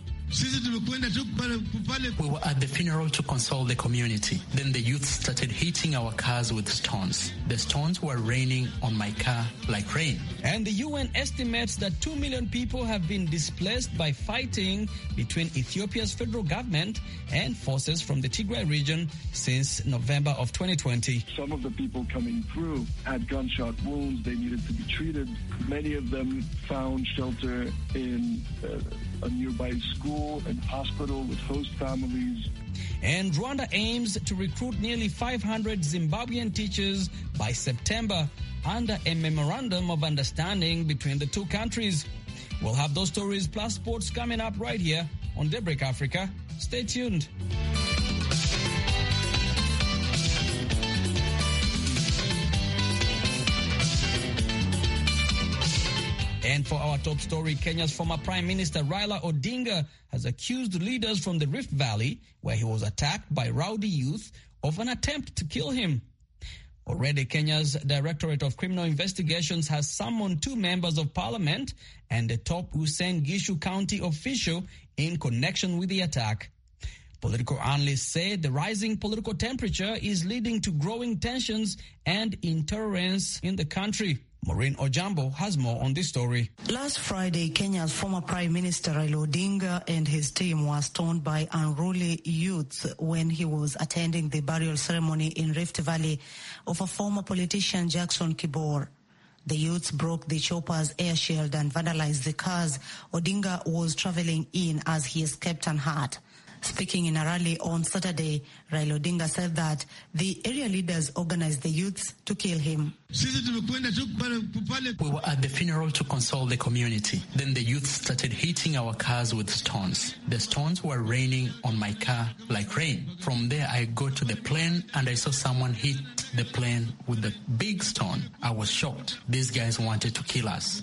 We were at the funeral to console the community. Then the youth started hitting our cars with stones. The stones were raining on my car like rain. And the U N estimates that two million people have been displaced by fighting between Ethiopia's federal government and forces from the Tigray region since November of twenty twenty. Some of the people coming through had gunshot wounds. They needed to be treated. Many of them found shelter in uh, a nearby school and hospital with host families. And Rwanda aims to recruit nearly five hundred Zimbabwean teachers by September under a memorandum of understanding between the two countries. We'll have those stories plus sports coming up right here on Daybreak Africa. Stay tuned. And for our top story, Kenya's former Prime Minister Raila Odinga has accused leaders from the Rift Valley, where he was attacked by rowdy youth, of an attempt to kill him. Already, Kenya's Directorate of Criminal Investigations has summoned two members of parliament and a top Uasin Gishu County official in connection with the attack. Political analysts say the rising political temperature is leading to growing tensions and intolerance in the country. Maureen Ojambo has more on this story. Last Friday, Kenya's former Prime Minister Raila Odinga and his team were stoned by unruly youths when he was attending the burial ceremony in Rift Valley of a former politician, Jackson Kibor. The youths broke the chopper's air shield and vandalized the cars Odinga was traveling in as he escaped unhurt. Speaking in a rally on Saturday, Raila Odinga said that the area leaders organized the youths to kill him. We were at the funeral to console the community. Then the youth started hitting our cars with stones. The stones were raining on my car like rain. From there, I got to the plane and I saw someone hit the plane with a big stone. I was shocked. These guys wanted to kill us.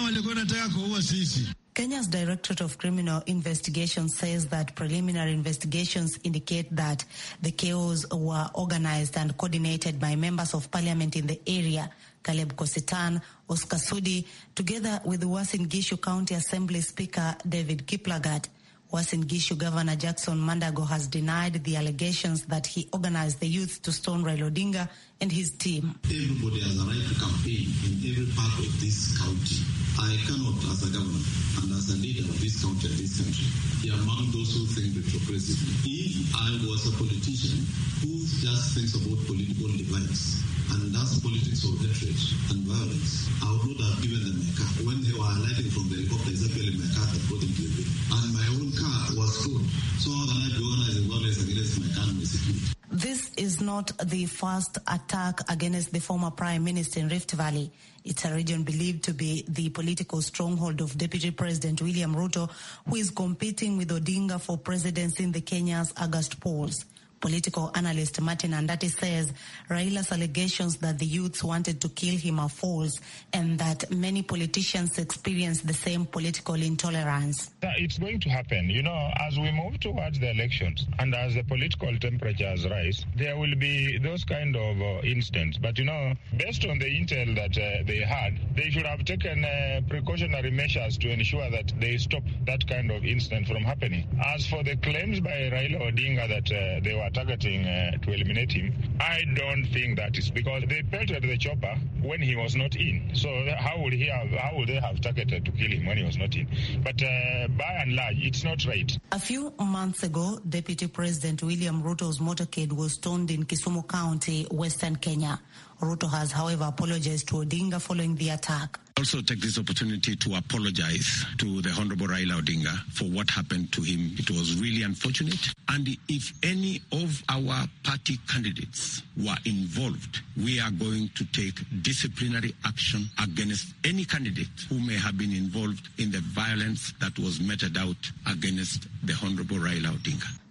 Kenya's Directorate of Criminal Investigations says that preliminary investigations indicate that the chaos were organized and coordinated by members of parliament in the area, Caleb Kositan, Oscar Sudi, together with Uasin Gishu County Assembly Speaker David Kiplagat. Uasin Gishu Governor Jackson Mandago has denied the allegations that he organized the youth to stone Raila Odinga and his team. Everybody has a right to campaign in every part of this county. I cannot, as a governor and as a leader of this county and this country, be among those who think retrogressively. If I was a politician who just thinks about political divides and does politics of hatred and violence, I would not have given them my car. When they were alighting from the helicopter, exactly my car that brought them to the bay. And my own car was stolen. So how can I be organizing violence against my car and my security? This is not the first attack against the former Prime Minister in Rift Valley. It's a region believed to be the political stronghold of Deputy President William Ruto, who is competing with Odinga for presidency in the Kenya's August polls. Political analyst Martin Andati says Raila's allegations that the youths wanted to kill him are false and that many politicians experience the same political intolerance. It's going to happen. You know, as we move towards the elections and as the political temperatures rise, there will be those kind of uh, incidents. But, you know, based on the intel that uh, they had, they should have taken uh, precautionary measures to ensure that they stop that kind of incident from happening. As for the claims by Raila Odinga that uh, they were targeting uh, to eliminate him, I don't think that is because they pelted the chopper when he was not in. So how would he have? How would they have targeted to kill him when he was not in? But uh, by and large, it's not right. A few months ago, Deputy President William Ruto's motorcade was stoned in Kisumu County, Western Kenya. Ruto has, however, apologized to Odinga following the attack. Also take this opportunity to apologize to the Honorable Raila Odinga for what happened to him. It was really unfortunate. And if any of our party candidates were involved, we are going to take disciplinary action against any candidate who may have been involved in the violence that was meted out against the Honorable Raila Odinga.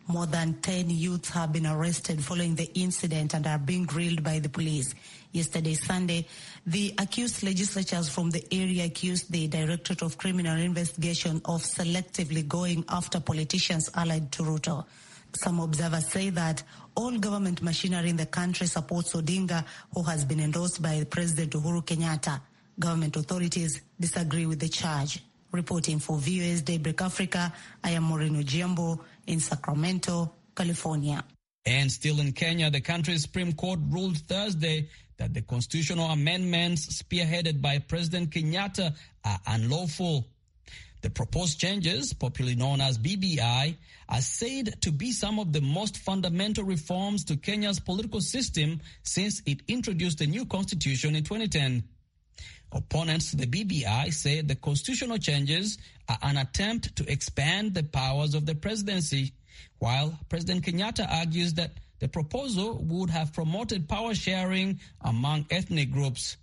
More than ten youths have been arrested following the incident and are being grilled by the police. Yesterday, Sunday, the accused legislators from the area accused the Directorate of Criminal Investigation of selectively going after politicians allied to Ruto. Some observers say that all government machinery in the country supports Odinga, who has been endorsed by President Uhuru Kenyatta. Government authorities disagree with the charge. Reporting for V O A's Daybreak Africa, I am Maureen Ojiambo in Sacramento, California. And still in Kenya, the country's Supreme Court ruled Thursday that the constitutional amendments spearheaded by President Kenyatta are unlawful. The proposed changes, popularly known as B B I, are said to be some of the most fundamental reforms to Kenya's political system since it introduced the new constitution in twenty ten. Opponents to the B B I say the constitutional changes are an attempt to expand the powers of the presidency, while President Kenyatta argues that the proposal would have promoted power sharing among ethnic groups.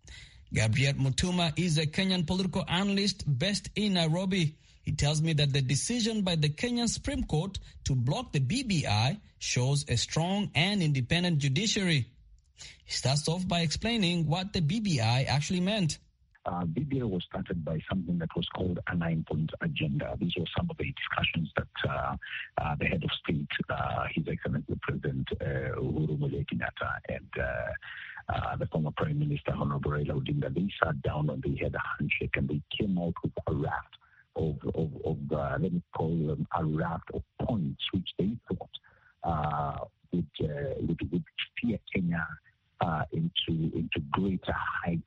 Gabriel Mutuma is a Kenyan political analyst based in Nairobi. He tells me that the decision by the Kenyan Supreme Court to block the B B I shows a strong and independent judiciary. He starts off by explaining what the B B I actually meant. Uh, B B I was started by something that was called a nine-point agenda. These were some of the discussions that uh, uh, the head of state, uh, His Excellency President uh, Uhuru Kenyatta, and uh, uh, the former Prime Minister, Honorable Raila Odinga, they sat down and they had a handshake and they came out with a raft of, of, of uh, let me call them a raft of points which they thought uh, would, uh, would, would steer Kenya Uh, into into greater heights,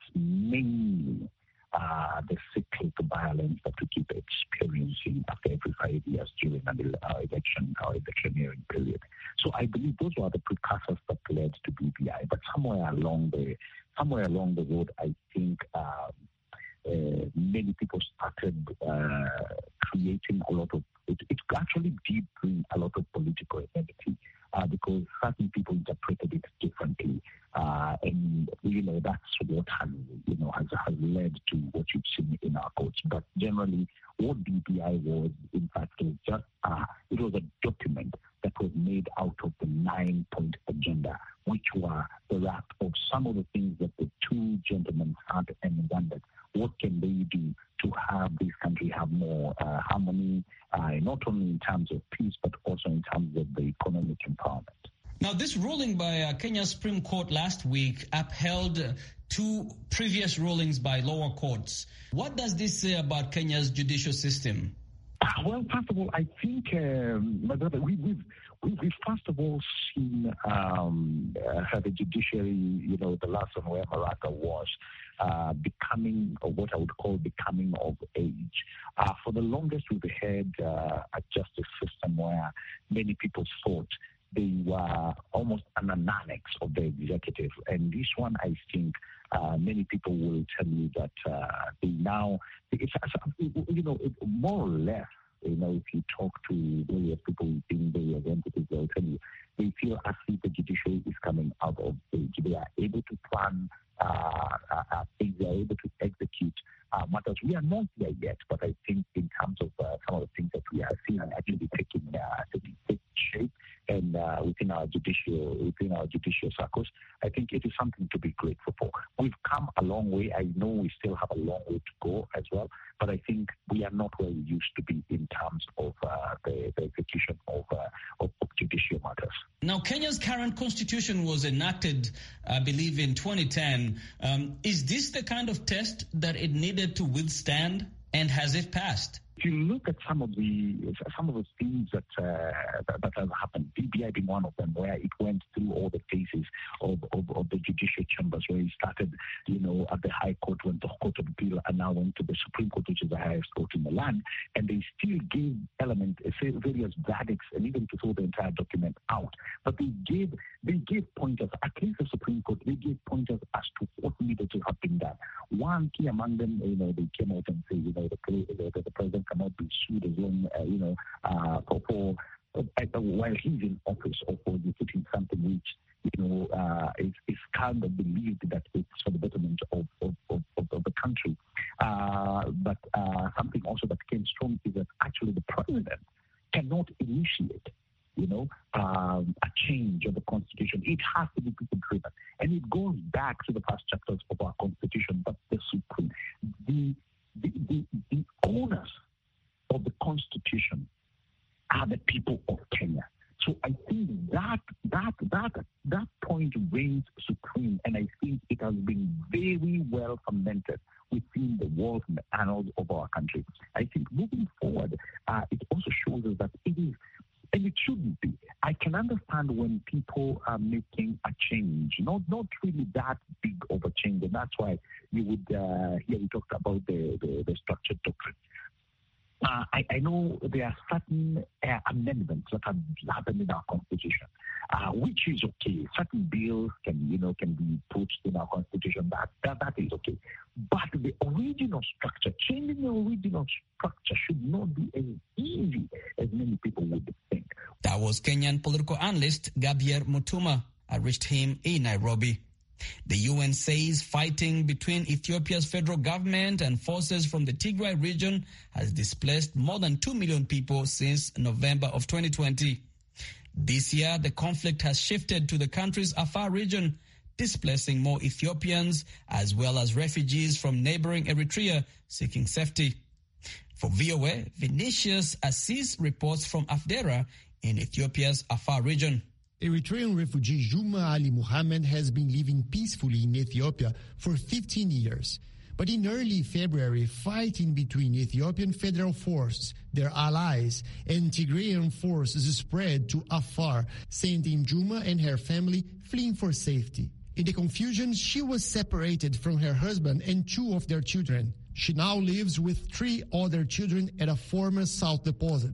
mainly uh, the cyclical violence that we keep experiencing after every five years during an uh, election, our electioneering period. So I believe those were the precursors that led to B B I. But somewhere along the somewhere along the road, I think um, uh, many people started uh, creating a lot of. It, it actually did bring a lot of political enmity. Uh, because certain people interpreted it differently, uh, and you know that's what has you know has, has led to what you've seen in our courts. But generally, what B B I was, in fact, was just uh, it was a document that was made out of the nine-point agenda, which were the wrap of some of the things that the two gentlemen had and wondered what can they do to have this country have more uh, harmony, uh, not only in terms of peace, but also in terms of the economic empowerment. Now, this ruling by uh, Kenya's Supreme Court last week upheld uh, two previous rulings by lower courts. What does this say about Kenya's judicial system? Well, first of all, I think, um, my brother, we, we've, we've first of all seen um, uh, the judiciary, you know, the last one where Maraga was, uh, becoming, or what I would call becoming of age. Uh, for the longest, we've had uh, a justice system where many people thought they were almost an annex of the executive. And this one, I think, uh, many people will tell you that uh, they now, it's, you know, it, more or less, you know, if you talk to various people within various entities, they'll tell you they feel as if the judiciary is coming out of age. They are able to plan uh, uh, things, they are able to execute uh, matters. We are not there yet, but I think in terms of uh, some of the things that we are seeing actually taking uh, taking shape and uh, within our judicial within our judicial circles, I think it is something to be grateful for. We've come a long way. I know we still have a long way to go as well, but I think we are not where we used to be in terms of uh, the, the execution of, uh, of, of judicial matters. Now, Kenya's current constitution was enacted, I believe, in twenty ten. Um, is this the kind of test that it needed to withstand, and has it passed? If you look at some of the some of the things that uh, that, that have happened, B B I being one of them, where it went through all the phases of, of, of the judicial chambers, where it started, you know, at the High Court, went to Court of Appeal, and now went to the Supreme Court, which is the highest court in the land, and they still gave elements, various verdicts, and even to throw the entire document out. But they gave they gave pointers, at least the Supreme Court, they gave pointers as to what needed to have been done. One key among them, you know, they came out and said, you know, the, the, the president cannot be sued as long, uh, you know, uh, for, for uh, while he's in office or for executing something which, you know, uh, is, is kind of believed that it's for the betterment of, of, of, of the country. Uh, but uh, something also that came strong is that actually the president cannot initiate conversation. It has to be people-driven. And it goes back to the first chapters of our Constitution, but the Supreme, the, the, the, the owners of the Constitution are the people of Kenya. So I think that that that that point reigns supreme, and I think it has been very well fermented within the walls and the annals of our country. I think moving forward, uh, it also shows us that it is, and it shouldn't be. I can understand when people are making a change, not not really that big of a change, and that's why you would uh, hear we talked about the, the, the structured doctrine. Uh, I, I know there are certain uh, amendments that have happened in our constitution, uh, which is okay. Certain bills can, you know, can be put in our constitution. That that, that is okay. But the original structure, changing the original structure, should not be as easy as many people would think. That was Kenyan political analyst Gabriel Mutuma. I reached him in Nairobi. The U N says fighting between Ethiopia's federal government and forces from the Tigray region has displaced more than two million people since November of twenty twenty. This year, the conflict has shifted to the country's Afar region, displacing more Ethiopians as well as refugees from neighboring Eritrea seeking safety. For V O A, Vinicius Assis reports from Afdera in Ethiopia's Afar region. Eritrean refugee Juma Ali Muhammad has been living peacefully in Ethiopia for fifteen years. But in early February, fighting between Ethiopian Federal Forces, their allies, and Tigrayan forces spread to Afar, sending Juma and her family fleeing for safety. In the confusion, she was separated from her husband and two of their children. She now lives with three other children at a former salt deposit.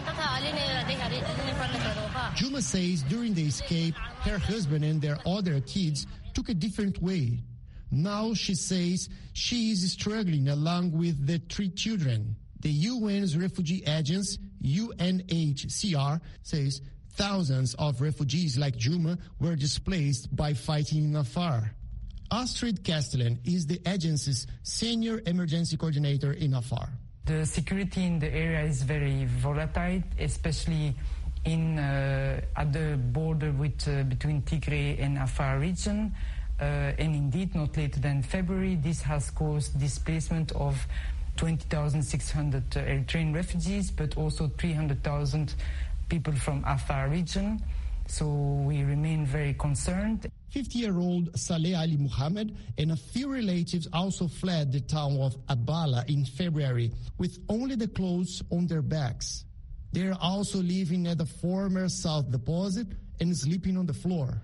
Juma says during the escape, her husband and their other kids took a different way. Now she says she is struggling along with the three children. The U N's refugee agency, U N H C R, says thousands of refugees like Juma were displaced by fighting in Afar. Astrid Castellan is the agency's senior emergency coordinator in Afar. The security in the area is very volatile, especially in uh, at the border with uh, between Tigray and Afar region. Uh, and indeed, not later than February, this has caused displacement of twenty thousand six hundred uh, Eritrean refugees, but also three hundred thousand people from Afar region. So we remain very concerned. fifty-year-old Saleh Ali Muhammad and a few relatives also fled the town of Abala in February with only the clothes on their backs. They are also living at the former South Deposit and sleeping on the floor.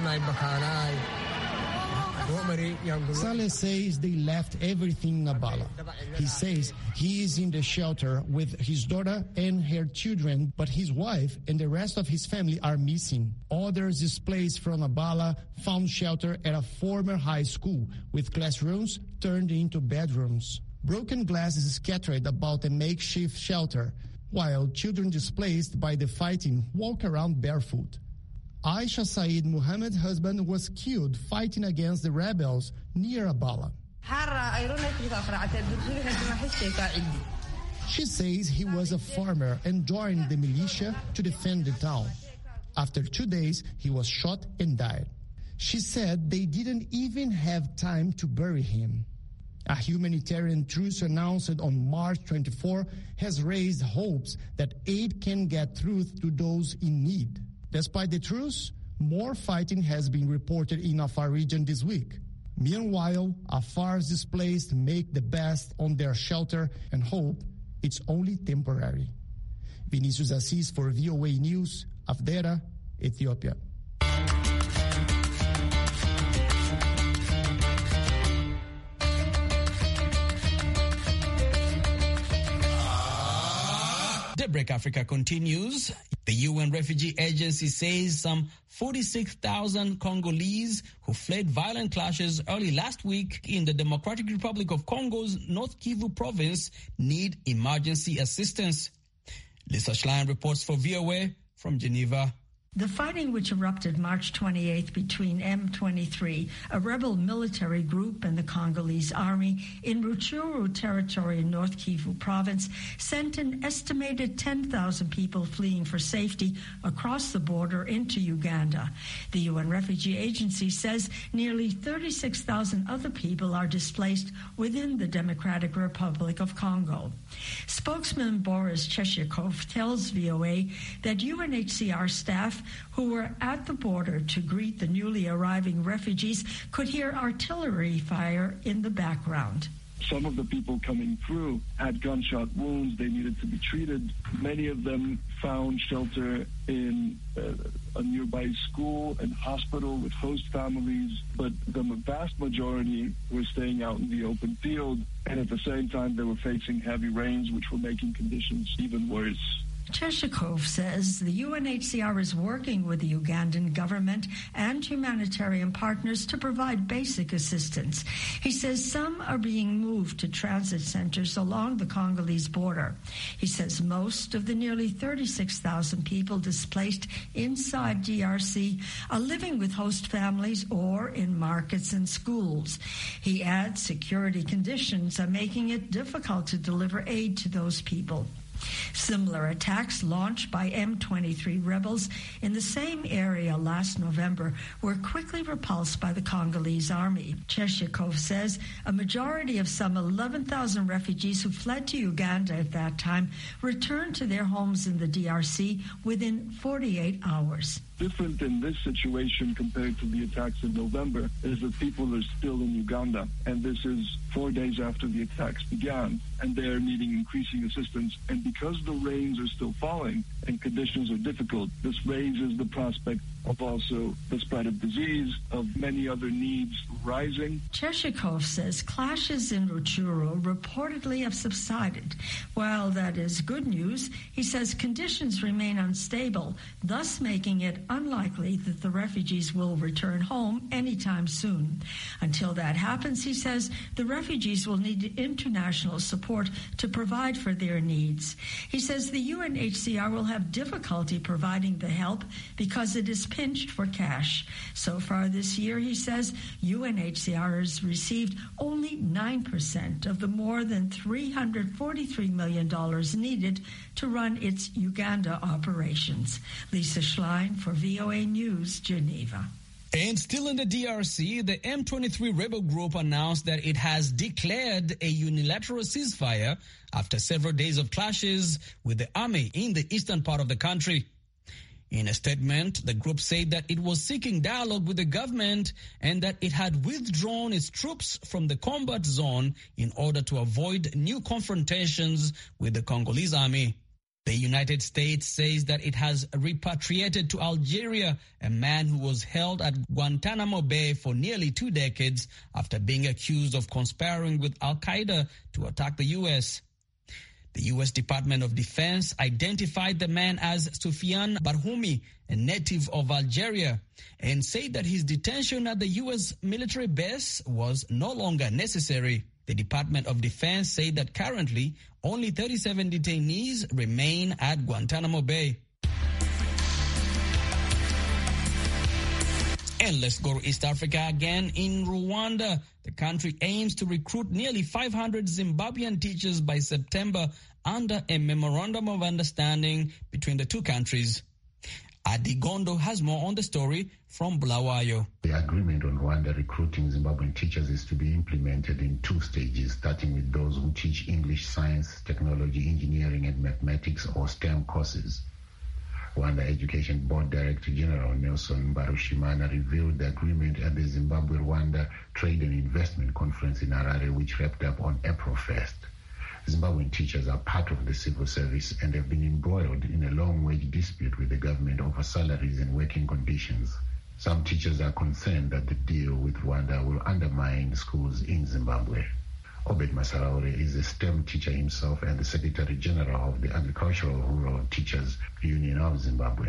Saleh says they left everything in Abala. He says he is in the shelter with his daughter and her children, but his wife and the rest of his family are missing. Others displaced from Abala found shelter at a former high school with classrooms turned into bedrooms. Broken glass is scattered about the makeshift shelter, while children displaced by the fighting walk around barefoot. Aisha Said Muhammad's husband was killed fighting against the rebels near Abala. She says he was a farmer and joined the militia to defend the town. After two days, he was shot and died. She said they didn't even have time to bury him. A humanitarian truce announced on March twenty-fourth has raised hopes that aid can get through to those in need. Despite the truce, more fighting has been reported in Afar region this week. Meanwhile, Afar's displaced make the best on their shelter and hope it's only temporary. Vinicius Assis for V O A News, Afdera, Ethiopia. Daybreak Africa continues. The U N Refugee Agency says some forty-six thousand Congolese who fled violent clashes early last week in the Democratic Republic of Congo's North Kivu province need emergency assistance. Lisa Schlein reports for V O A from Geneva. The fighting, which erupted March twenty-eighth between M twenty-three, a rebel military group, and the Congolese army in Rutshuru territory in North Kivu province, sent an estimated ten thousand people fleeing for safety across the border into Uganda. The U N Refugee Agency says nearly thirty-six thousand other people are displaced within the Democratic Republic of Congo. Spokesman Boris Cheshikov tells V O A that U N H C R staff who were at the border to greet the newly arriving refugees could hear artillery fire in the background. Some of the people coming through had gunshot wounds. They needed to be treated. Many of them found shelter in uh, a nearby school and hospital with host families, but the vast majority were staying out in the open field, and at the same time they were facing heavy rains, which were making conditions even worse. Cheshikov says the U N H C R is working with the Ugandan government and humanitarian partners to provide basic assistance. He says some are being moved to transit centers along the Congolese border. He says most of the nearly thirty-six thousand people displaced inside D R C are living with host families or in markets and schools. He adds security conditions are making it difficult to deliver aid to those people. Similar attacks launched by M twenty-three rebels in the same area last November were quickly repulsed by the Congolese army. Cheshikov says a majority of some eleven thousand refugees who fled to Uganda at that time returned to their homes in the D R C within forty-eight hours. Different in this situation compared to the attacks in November is that people are still in Uganda, and this is four days after the attacks began, and they are needing increasing assistance. And because the rains are still falling and conditions are difficult, this raises the prospect of also the spread of disease, of many other needs rising. Cheshikov says clashes in Rutshuru reportedly have subsided. While that is good news, he says conditions remain unstable, thus making it unlikely that the refugees will return home anytime soon. Until that happens, he says, the refugees will need international support to provide for their needs. He says the U N H C R will have difficulty providing the help because it is pinched for cash. So far this year, he says, U N H C R has received only nine percent of the more than three hundred forty-three million dollars needed to run its Uganda operations. Lisa Schlein for V O A News, Geneva. And still in the D R C, the M twenty-three rebel group announced that it has declared a unilateral ceasefire after several days of clashes with the army in the eastern part of the country. In a statement, the group said that it was seeking dialogue with the government and that it had withdrawn its troops from the combat zone in order to avoid new confrontations with the Congolese army. The United States says that it has repatriated to Algeria a man who was held at Guantanamo Bay for nearly two decades after being accused of conspiring with Al-Qaeda to attack the U S. The U S Department of Defense identified the man as Soufiane Barhoumi, a native of Algeria, and said that his detention at the U S military base was no longer necessary. The Department of Defense said that currently only thirty-seven detainees remain at Guantanamo Bay. And let's go to East Africa again. In Rwanda, the country aims to recruit nearly five hundred Zimbabwean teachers by September under a memorandum of understanding between the two countries. Adi Gondo has more on the story from Bulawayo. The agreement on Rwanda recruiting Zimbabwean teachers is to be implemented in two stages, starting with those who teach English, science, technology, engineering, and mathematics or STEM courses. Rwanda Education Board Director General Nelson Barushimana revealed the agreement at the Zimbabwe-Rwanda Trade and Investment Conference in Harare, which wrapped up on April first. Zimbabwean teachers are part of the civil service and have been embroiled in a long-wage dispute with the government over salaries and working conditions. Some teachers are concerned that the deal with Rwanda will undermine schools in Zimbabwe. Obed Masaraure is a STEM teacher himself and the Secretary General of the Agricultural Rural Teachers Union of Zimbabwe.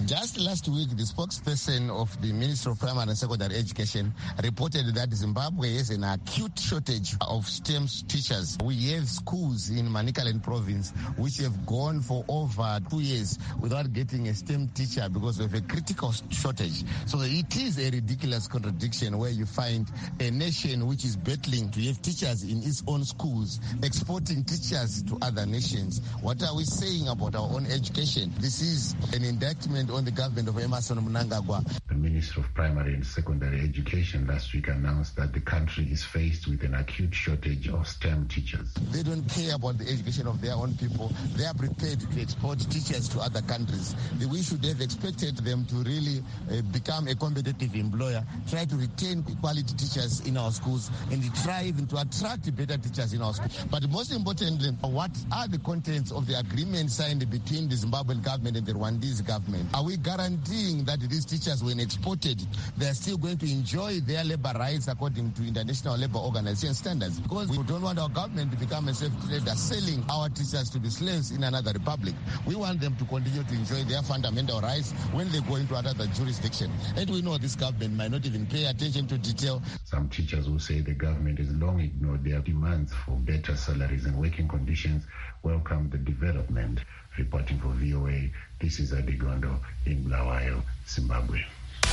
Just last week, the spokesperson of the Ministry of Primary and Secondary Education reported that Zimbabwe has an acute shortage of STEM teachers. We have schools in Manicaland province which have gone for over two years without getting a STEM teacher because of a critical shortage. So it is a ridiculous contradiction where you find a nation which is battling to have teachers in its own schools, exporting teachers to other nations. What are we saying about our own education? This is an indictment on the government of Emmerson Mnangagwa. The Minister of Primary and Secondary Education last week announced that the country is faced with an acute shortage of STEM teachers. They don't care about the education of their own people. They are prepared to export teachers to other countries. We should have expected them to really uh, become a competitive employer, try to retain quality teachers in our schools, and try even to attract better teachers in our schools. But most importantly, what are the contents of the agreement signed between the Zimbabwean government and the Rwandese government? Are we guaranteeing that these teachers, when exported, they are still going to enjoy their labor rights according to International Labour Organization standards? Because we don't want our government to become a slave trader selling our teachers to be slaves in another republic. We want them to continue to enjoy their fundamental rights when they go into another jurisdiction. And we know this government might not even pay attention to detail. Some teachers will say the government has long ignored their demands for better salaries and working conditions. Welcome the development. Reporting for V O A, this is Adigondo in Bulawayo, Zimbabwe.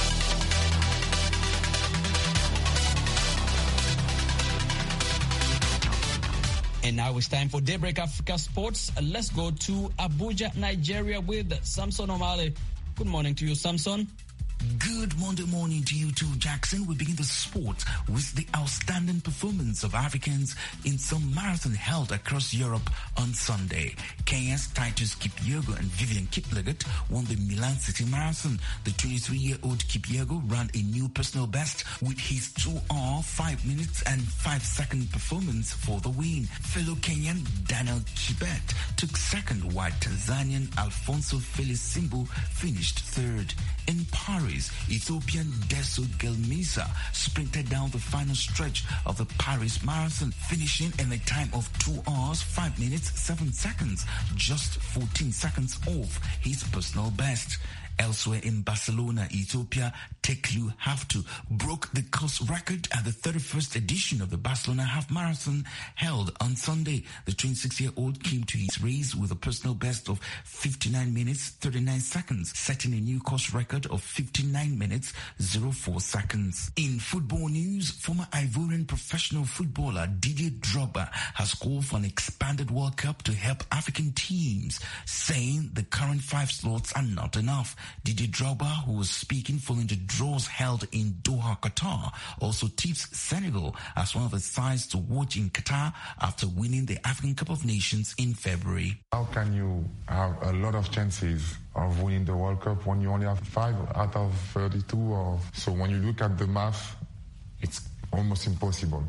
And now it's time for Daybreak Africa Sports. Let's go to Abuja, Nigeria with Samson Omale. Good morning to you, Samson. Good Monday morning to you too, Jackson. We begin the sport with the outstanding performance of Africans in some marathon held across Europe on Sunday. Kenya's Titus Kipyego and Vivian Kiplegat won the Milan City Marathon. The twenty-three-year-old Kipyego ran a new personal best with his two hour, five minutes and five second performance for the win. Fellow Kenyan Daniel Kibet took second, while Tanzanian Alfonso Felix Simbu finished third. In Paris, Ethiopian Deso Gelmisa sprinted down the final stretch of the Paris Marathon, finishing in a time of two hours, five minutes, seven seconds, just fourteen seconds off his personal best. Elsewhere in Barcelona, Ethiopia, Teklu Haftu broke the course record at the thirty-first edition of the Barcelona Half Marathon held on Sunday. The twenty-six-year-old came to his race with a personal best of fifty-nine minutes, thirty-nine seconds, setting a new course record of fifty-nine minutes, oh four seconds. In football news, former Ivorian professional footballer Didier Drogba has called for an expanded World Cup to help African teams, saying the current five slots are not enough. Didier Drogba, who was speaking following the draws held in Doha, Qatar, also tips Senegal as one of the sides to watch in Qatar after winning the African Cup of Nations in February. How can you have a lot of chances of winning the World Cup when you only have five out of thirty-two? Or so when you look at the math, it's almost impossible.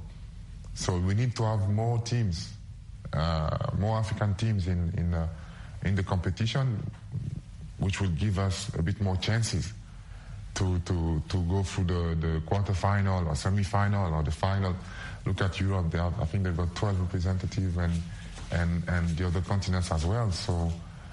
So we need to have more teams, uh, more African teams in in uh, in the competition, which will give us a bit more chances to to, to go through the, the quarterfinal or semi-final or the final. Look at Europe, they have, I think they've got twelve representatives and, and, and the other continents as well. So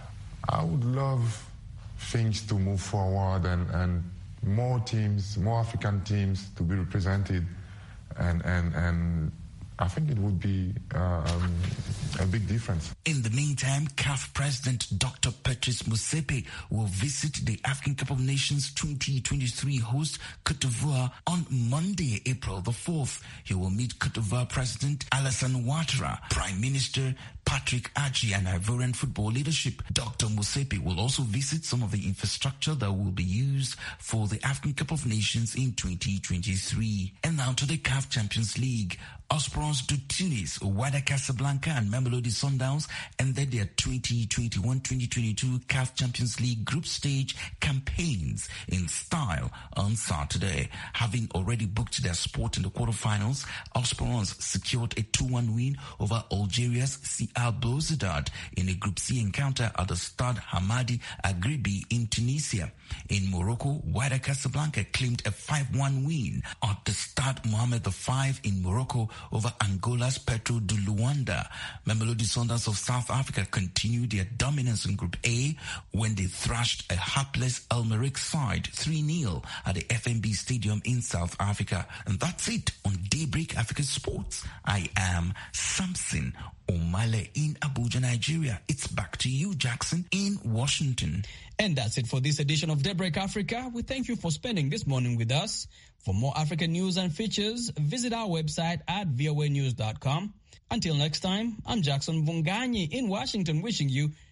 I would love things to move forward and, and more teams, more African teams to be represented, and, and, and I think it would be uh, um, a big difference. In the meantime, C A F President Doctor Patrice Motsepe will visit the African Cup of Nations twenty twenty-three host Cote d'Ivoire on Monday, April the fourth. He will meet Cote d'Ivoire President Alassane Ouattara, Prime Minister Patrick Adji, and Ivorian football leadership. Doctor Motsepe will also visit some of the infrastructure that will be used for the African Cup of Nations in twenty twenty-three. And now to the C A F Champions League. Esperance de Tunis, Wydad Casablanca and Mamelodi Sundowns ended their twenty twenty-one twenty twenty-two C A F Champions League group stage campaigns in style on Saturday. Having already booked their spot in the quarterfinals, Esperance secured a two one win over Algeria's C Al Bouzidad in a Group C encounter at the Stade Hamadi Agribi in Tunisia. In Morocco, Wydad Casablanca claimed a five one win at the Stade Mohammed the five in Morocco over Angola's Petro de Luanda. Mamelodi Sundowns of South Africa continued their dominance in Group A when they thrashed a hapless El Merreikh side three nil at the F N B Stadium in South Africa. And that's it on Daybreak Africa Sports. I am Samson Omale in Abuja, Nigeria. It's back to you, Jackson, in Washington. And that's it for this edition of Daybreak Africa. We thank you for spending this morning with us. For more African news and features, visit our website at voa news dot com. Until next time, I'm Jackson Vunganyi in Washington, wishing you